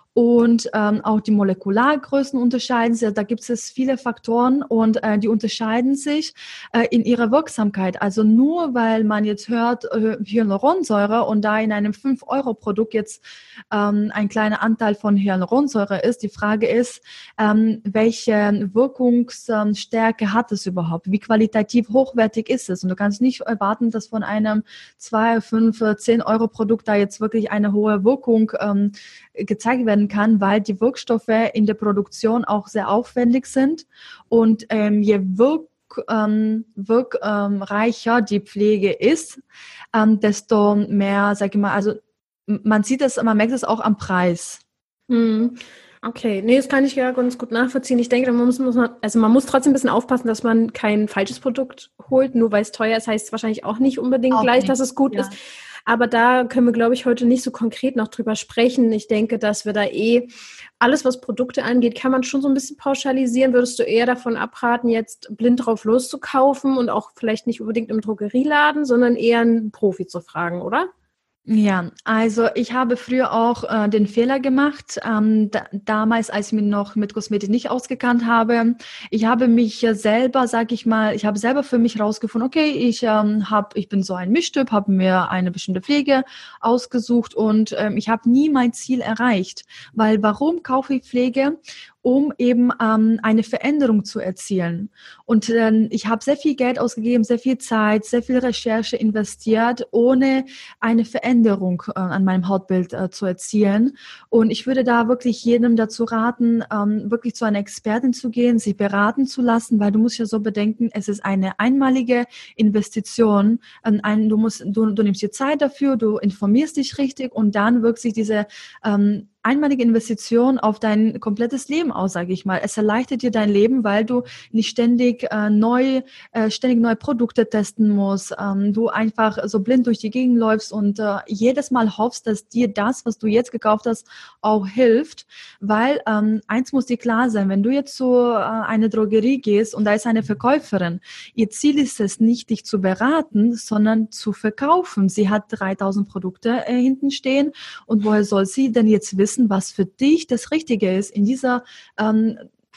und ähm, auch die Molekulargrößen unterscheiden sich. Da gibt es viele Faktoren und äh, die unterscheiden sich äh, in ihrer Wirksamkeit. Also nur weil man jetzt hört äh, Hyaluronsäure und da in einem fünf Euro Produkt jetzt ähm, ein kleiner Anteil von Hyaluronsäure ist, die Frage ist, ähm, welche Wirkungsstärke hat es überhaupt? Wie qualitativ hochwertig ist es? Und du kannst nicht erwarten, dass von einem zwei, fünf, zehn Euro Produkt da jetzt wirklich eine hohe Wirkung ähm, gezeigt werden kann, weil die Wirkstoffe in der Produktion auch sehr aufwendig sind und ähm, je wirk, ähm, wirkreicher ähm, die Pflege ist, ähm, desto mehr, sag ich mal, also man sieht das, man merkt es auch am Preis. Mhm. Okay, nee, das kann ich ja ganz gut nachvollziehen. Ich denke, man muss, muss man, also man muss trotzdem ein bisschen aufpassen, dass man kein falsches Produkt holt, nur weil es teuer ist, heißt es wahrscheinlich auch nicht unbedingt auch gleich, nicht. Dass es gut ja. ist. Aber da können wir, glaube ich, heute nicht so konkret noch drüber sprechen. Ich denke, dass wir da eh alles, was Produkte angeht, kann man schon so ein bisschen pauschalisieren. Würdest du eher davon abraten, jetzt blind drauf loszukaufen und auch vielleicht nicht unbedingt im Drogerieladen, sondern eher einen Profi zu fragen, oder? Ja, also ich habe früher auch äh, den Fehler gemacht, ähm, da, damals, als ich mich noch mit Kosmetik nicht ausgekannt habe. Ich habe mich selber, sag ich mal, ich habe selber für mich rausgefunden, okay, ich ähm, hab, ich bin so ein Mischtyp, habe mir eine bestimmte Pflege ausgesucht und ähm, ich habe nie mein Ziel erreicht. Weil warum kaufe ich Pflege? Um eben ähm, eine Veränderung zu erzielen. Und äh, ich habe sehr viel Geld ausgegeben, sehr viel Zeit, sehr viel Recherche investiert, ohne eine Veränderung äh, an meinem Hautbild äh, zu erzielen. Und ich würde da wirklich jedem dazu raten, ähm, wirklich zu einer Expertin zu gehen, sich beraten zu lassen, weil du musst ja so bedenken, es ist eine einmalige Investition. Ähm, ein, du, musst, du, du nimmst dir Zeit dafür, du informierst dich richtig und dann wirkt sich diese ähm, einmalige Investition auf dein komplettes Leben aus, sage ich mal. Es erleichtert dir dein Leben, weil du nicht ständig äh, neu, äh, ständig neue Produkte testen musst. Ähm, du einfach so blind durch die Gegend läufst und äh, jedes Mal hoffst, dass dir das, was du jetzt gekauft hast, auch hilft. Weil ähm, eins muss dir klar sein, wenn du jetzt zu äh, einer Drogerie gehst und da ist eine Verkäuferin, ihr Ziel ist es nicht, dich zu beraten, sondern zu verkaufen. Sie hat dreitausend Produkte äh, hinten stehen und woher soll sie denn jetzt wissen, was für dich das Richtige ist. In dieser ähm,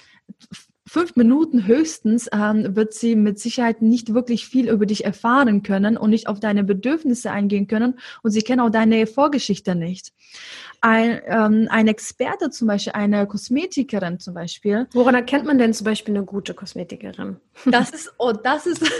fünf Minuten höchstens ähm, wird sie mit Sicherheit nicht wirklich viel über dich erfahren können und nicht auf deine Bedürfnisse eingehen können und sie kennen auch deine Vorgeschichte nicht. ein, ähm, ein Experte zum Beispiel, eine Kosmetikerin zum Beispiel. Woran erkennt man denn zum Beispiel eine gute Kosmetikerin? Das ist, oh, das ist,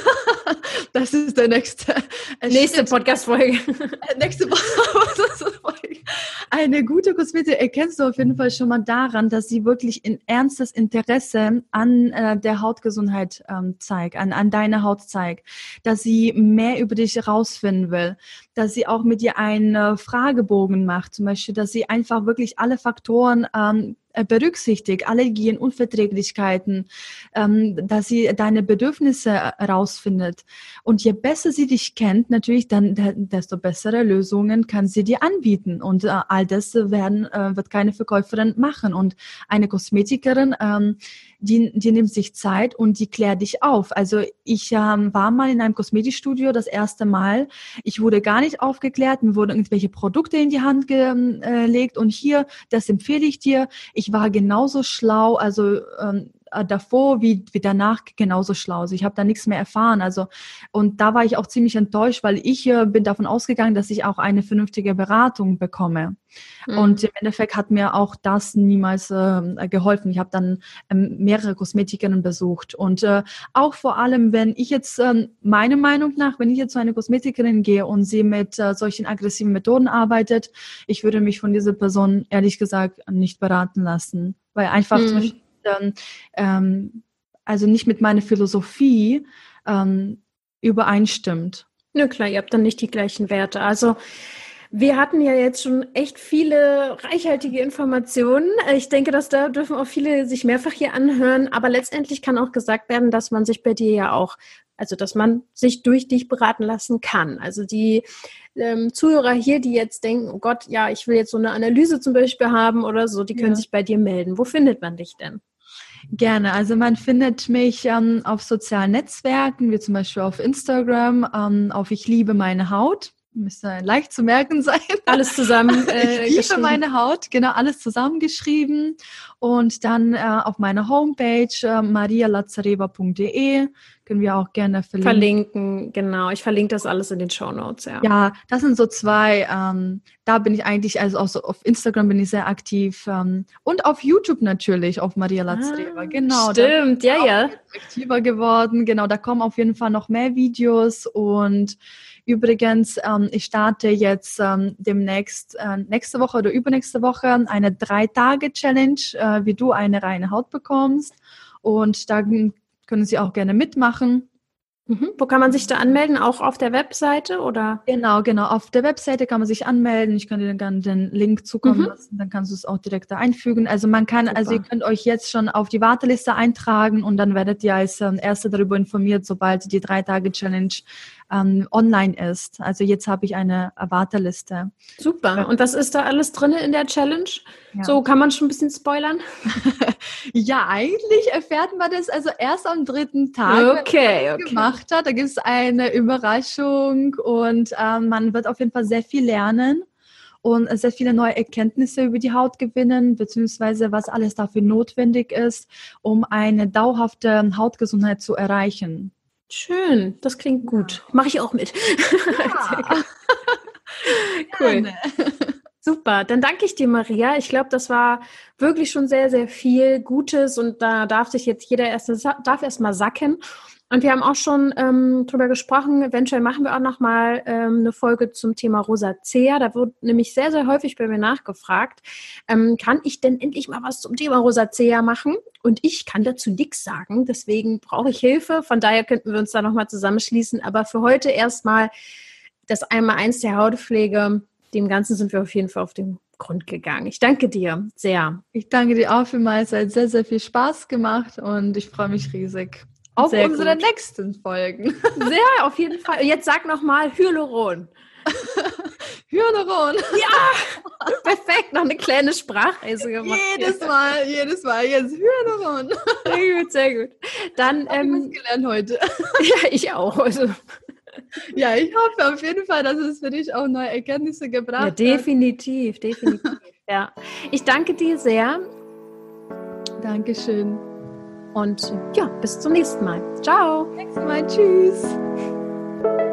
das ist der nächste. Nächste Podcast-Folge. Nächste Podcast-Folge. Eine gute Kosmetikerin erkennst du auf jeden Fall schon mal daran, dass sie wirklich ein ernstes Interesse an äh, der Hautgesundheit ähm, zeigt, an, an deiner Haut zeigt, dass sie mehr über dich herausfinden will, dass sie auch mit dir einen äh, Fragebogen macht, zum Beispiel, dass sie einfach wirklich alle Faktoren ähm, berücksichtigt, Allergien, Unverträglichkeiten, ähm, dass sie deine Bedürfnisse herausfindet. Und je besser sie dich kennt, natürlich, dann desto bessere Lösungen kann sie dir anbieten. Und äh, all das werden, äh, wird keine Verkäuferin machen. Und eine Kosmetikerin, ähm, die, die nimmt sich Zeit und die klärt dich auf. Also ich ähm, war mal in einem Kosmetikstudio das erste Mal. Ich wurde gar nicht aufgeklärt. Mir wurden irgendwelche Produkte in die Hand gelegt und hier, das empfehle ich dir. Ich war genauso schlau, also ähm, davor wie, wie danach genauso schlau. Also ich habe da nichts mehr erfahren. Also und da war ich auch ziemlich enttäuscht, weil ich äh, bin davon ausgegangen, dass ich auch eine vernünftige Beratung bekomme. Mhm. Und im Endeffekt hat mir auch das niemals äh, geholfen. Ich habe dann ähm, mehrere Kosmetikerinnen besucht. Und äh, auch vor allem, wenn ich jetzt, äh, meiner Meinung nach, wenn ich jetzt zu einer Kosmetikerin gehe und sie mit äh, solchen aggressiven Methoden arbeitet, ich würde mich von dieser Person ehrlich gesagt nicht beraten lassen. Weil einfach mhm. zum Beispiel, ähm, ähm, also nicht mit meiner Philosophie ähm, übereinstimmt. Ja klar, ihr habt dann nicht die gleichen Werte. Also wir hatten ja jetzt schon echt viele reichhaltige Informationen. Ich denke, dass da dürfen auch viele sich mehrfach hier anhören. Aber letztendlich kann auch gesagt werden, dass man sich bei dir ja auch, also dass man sich durch dich beraten lassen kann. Also die ähm, Zuhörer hier, die jetzt denken, oh Gott, ja, ich will jetzt so eine Analyse zum Beispiel haben oder so, die können ja. sich bei dir melden. Wo findet man dich denn? Gerne. Also man findet mich ähm, auf sozialen Netzwerken, wie zum Beispiel auf Instagram, ähm, auf Ich liebe meine Haut. Müsste leicht zu merken sein. Alles zusammen äh, Ich liebe meine Haut, genau, alles zusammengeschrieben. Und dann äh, auf meiner Homepage äh, maria lazareva punkt de können wir auch gerne verlinken. Verlinken, genau. Ich verlinke das alles in den Shownotes, ja. Ja, das sind so zwei, ähm, da bin ich eigentlich, also auch so auf Instagram bin ich sehr aktiv ähm, und auf YouTube natürlich, auf Maria Lazareva, ah, genau. Stimmt, ja, ja. Aktiver geworden, genau, da kommen auf jeden Fall noch mehr Videos und übrigens, ähm, ich starte jetzt ähm, demnächst, äh, nächste Woche oder übernächste Woche eine drei-Tage-Challenge, äh, wie du eine reine Haut bekommst und da können Sie auch gerne mitmachen. Mhm. Wo kann man sich da anmelden? Auch auf der Webseite oder? Genau, genau. Auf der Webseite kann man sich anmelden. Ich kann dir dann den Link zukommen mhm. lassen. Dann kannst du es auch direkt da einfügen. Also man kann, Super. also ihr könnt euch jetzt schon auf die Warteliste eintragen und dann werdet ihr als ähm, Erste darüber informiert, sobald die Drei-Tage-Challenge ähm, online ist. Also jetzt habe ich eine Warteliste. Super. Und was ist da alles drin in der Challenge? Ja. So, kann man schon ein bisschen spoilern? Ja, eigentlich erfährt man das also erst am dritten Tag, okay, wenn man okay. gemacht hat. Da gibt es eine Überraschung und ähm, man wird auf jeden Fall sehr viel lernen und sehr viele neue Erkenntnisse über die Haut gewinnen, beziehungsweise was alles dafür notwendig ist, um eine dauerhafte Hautgesundheit zu erreichen. Schön, das klingt gut. Mache ich auch mit. Ja. Cool. Super, dann danke ich dir, Maria. Ich glaube, das war wirklich schon sehr, sehr viel Gutes und da darf sich jetzt jeder erst, darf erst mal sacken. Und wir haben auch schon ähm, drüber gesprochen, eventuell machen wir auch noch mal ähm, eine Folge zum Thema Rosacea. Da wird nämlich sehr, sehr häufig bei mir nachgefragt, ähm, kann ich denn endlich mal was zum Thema Rosacea machen? Und ich kann dazu nichts sagen, deswegen brauche ich Hilfe. Von daher könnten wir uns da noch mal zusammenschließen. Aber für heute erstmal das Einmaleins der Hautpflege. Dem Ganzen sind wir auf jeden Fall auf den Grund gegangen. Ich danke dir sehr. Ich danke dir auch vielmals. Es hat sehr, sehr viel Spaß gemacht und ich freue mich riesig auf sehr unsere gut. nächsten Folgen. Sehr, auf jeden Fall. Jetzt sag nochmal Hyaluron. Hyaluron. Ja, perfekt. Noch eine kleine Sprachreise gemacht. Jedes Mal, jedes Mal. Jetzt Hyaluron. Sehr gut, sehr gut. Dann habe ähm, ich was gelernt heute. Ja, ich auch. Also. Ja, ich hoffe auf jeden Fall, dass es für dich auch neue Erkenntnisse gebracht hat. Ja, definitiv, hat. definitiv. Ja. Ich danke dir sehr. Dankeschön. Und ja, bis zum nächsten Mal. Ciao. Nächstes Mal. Tschüss.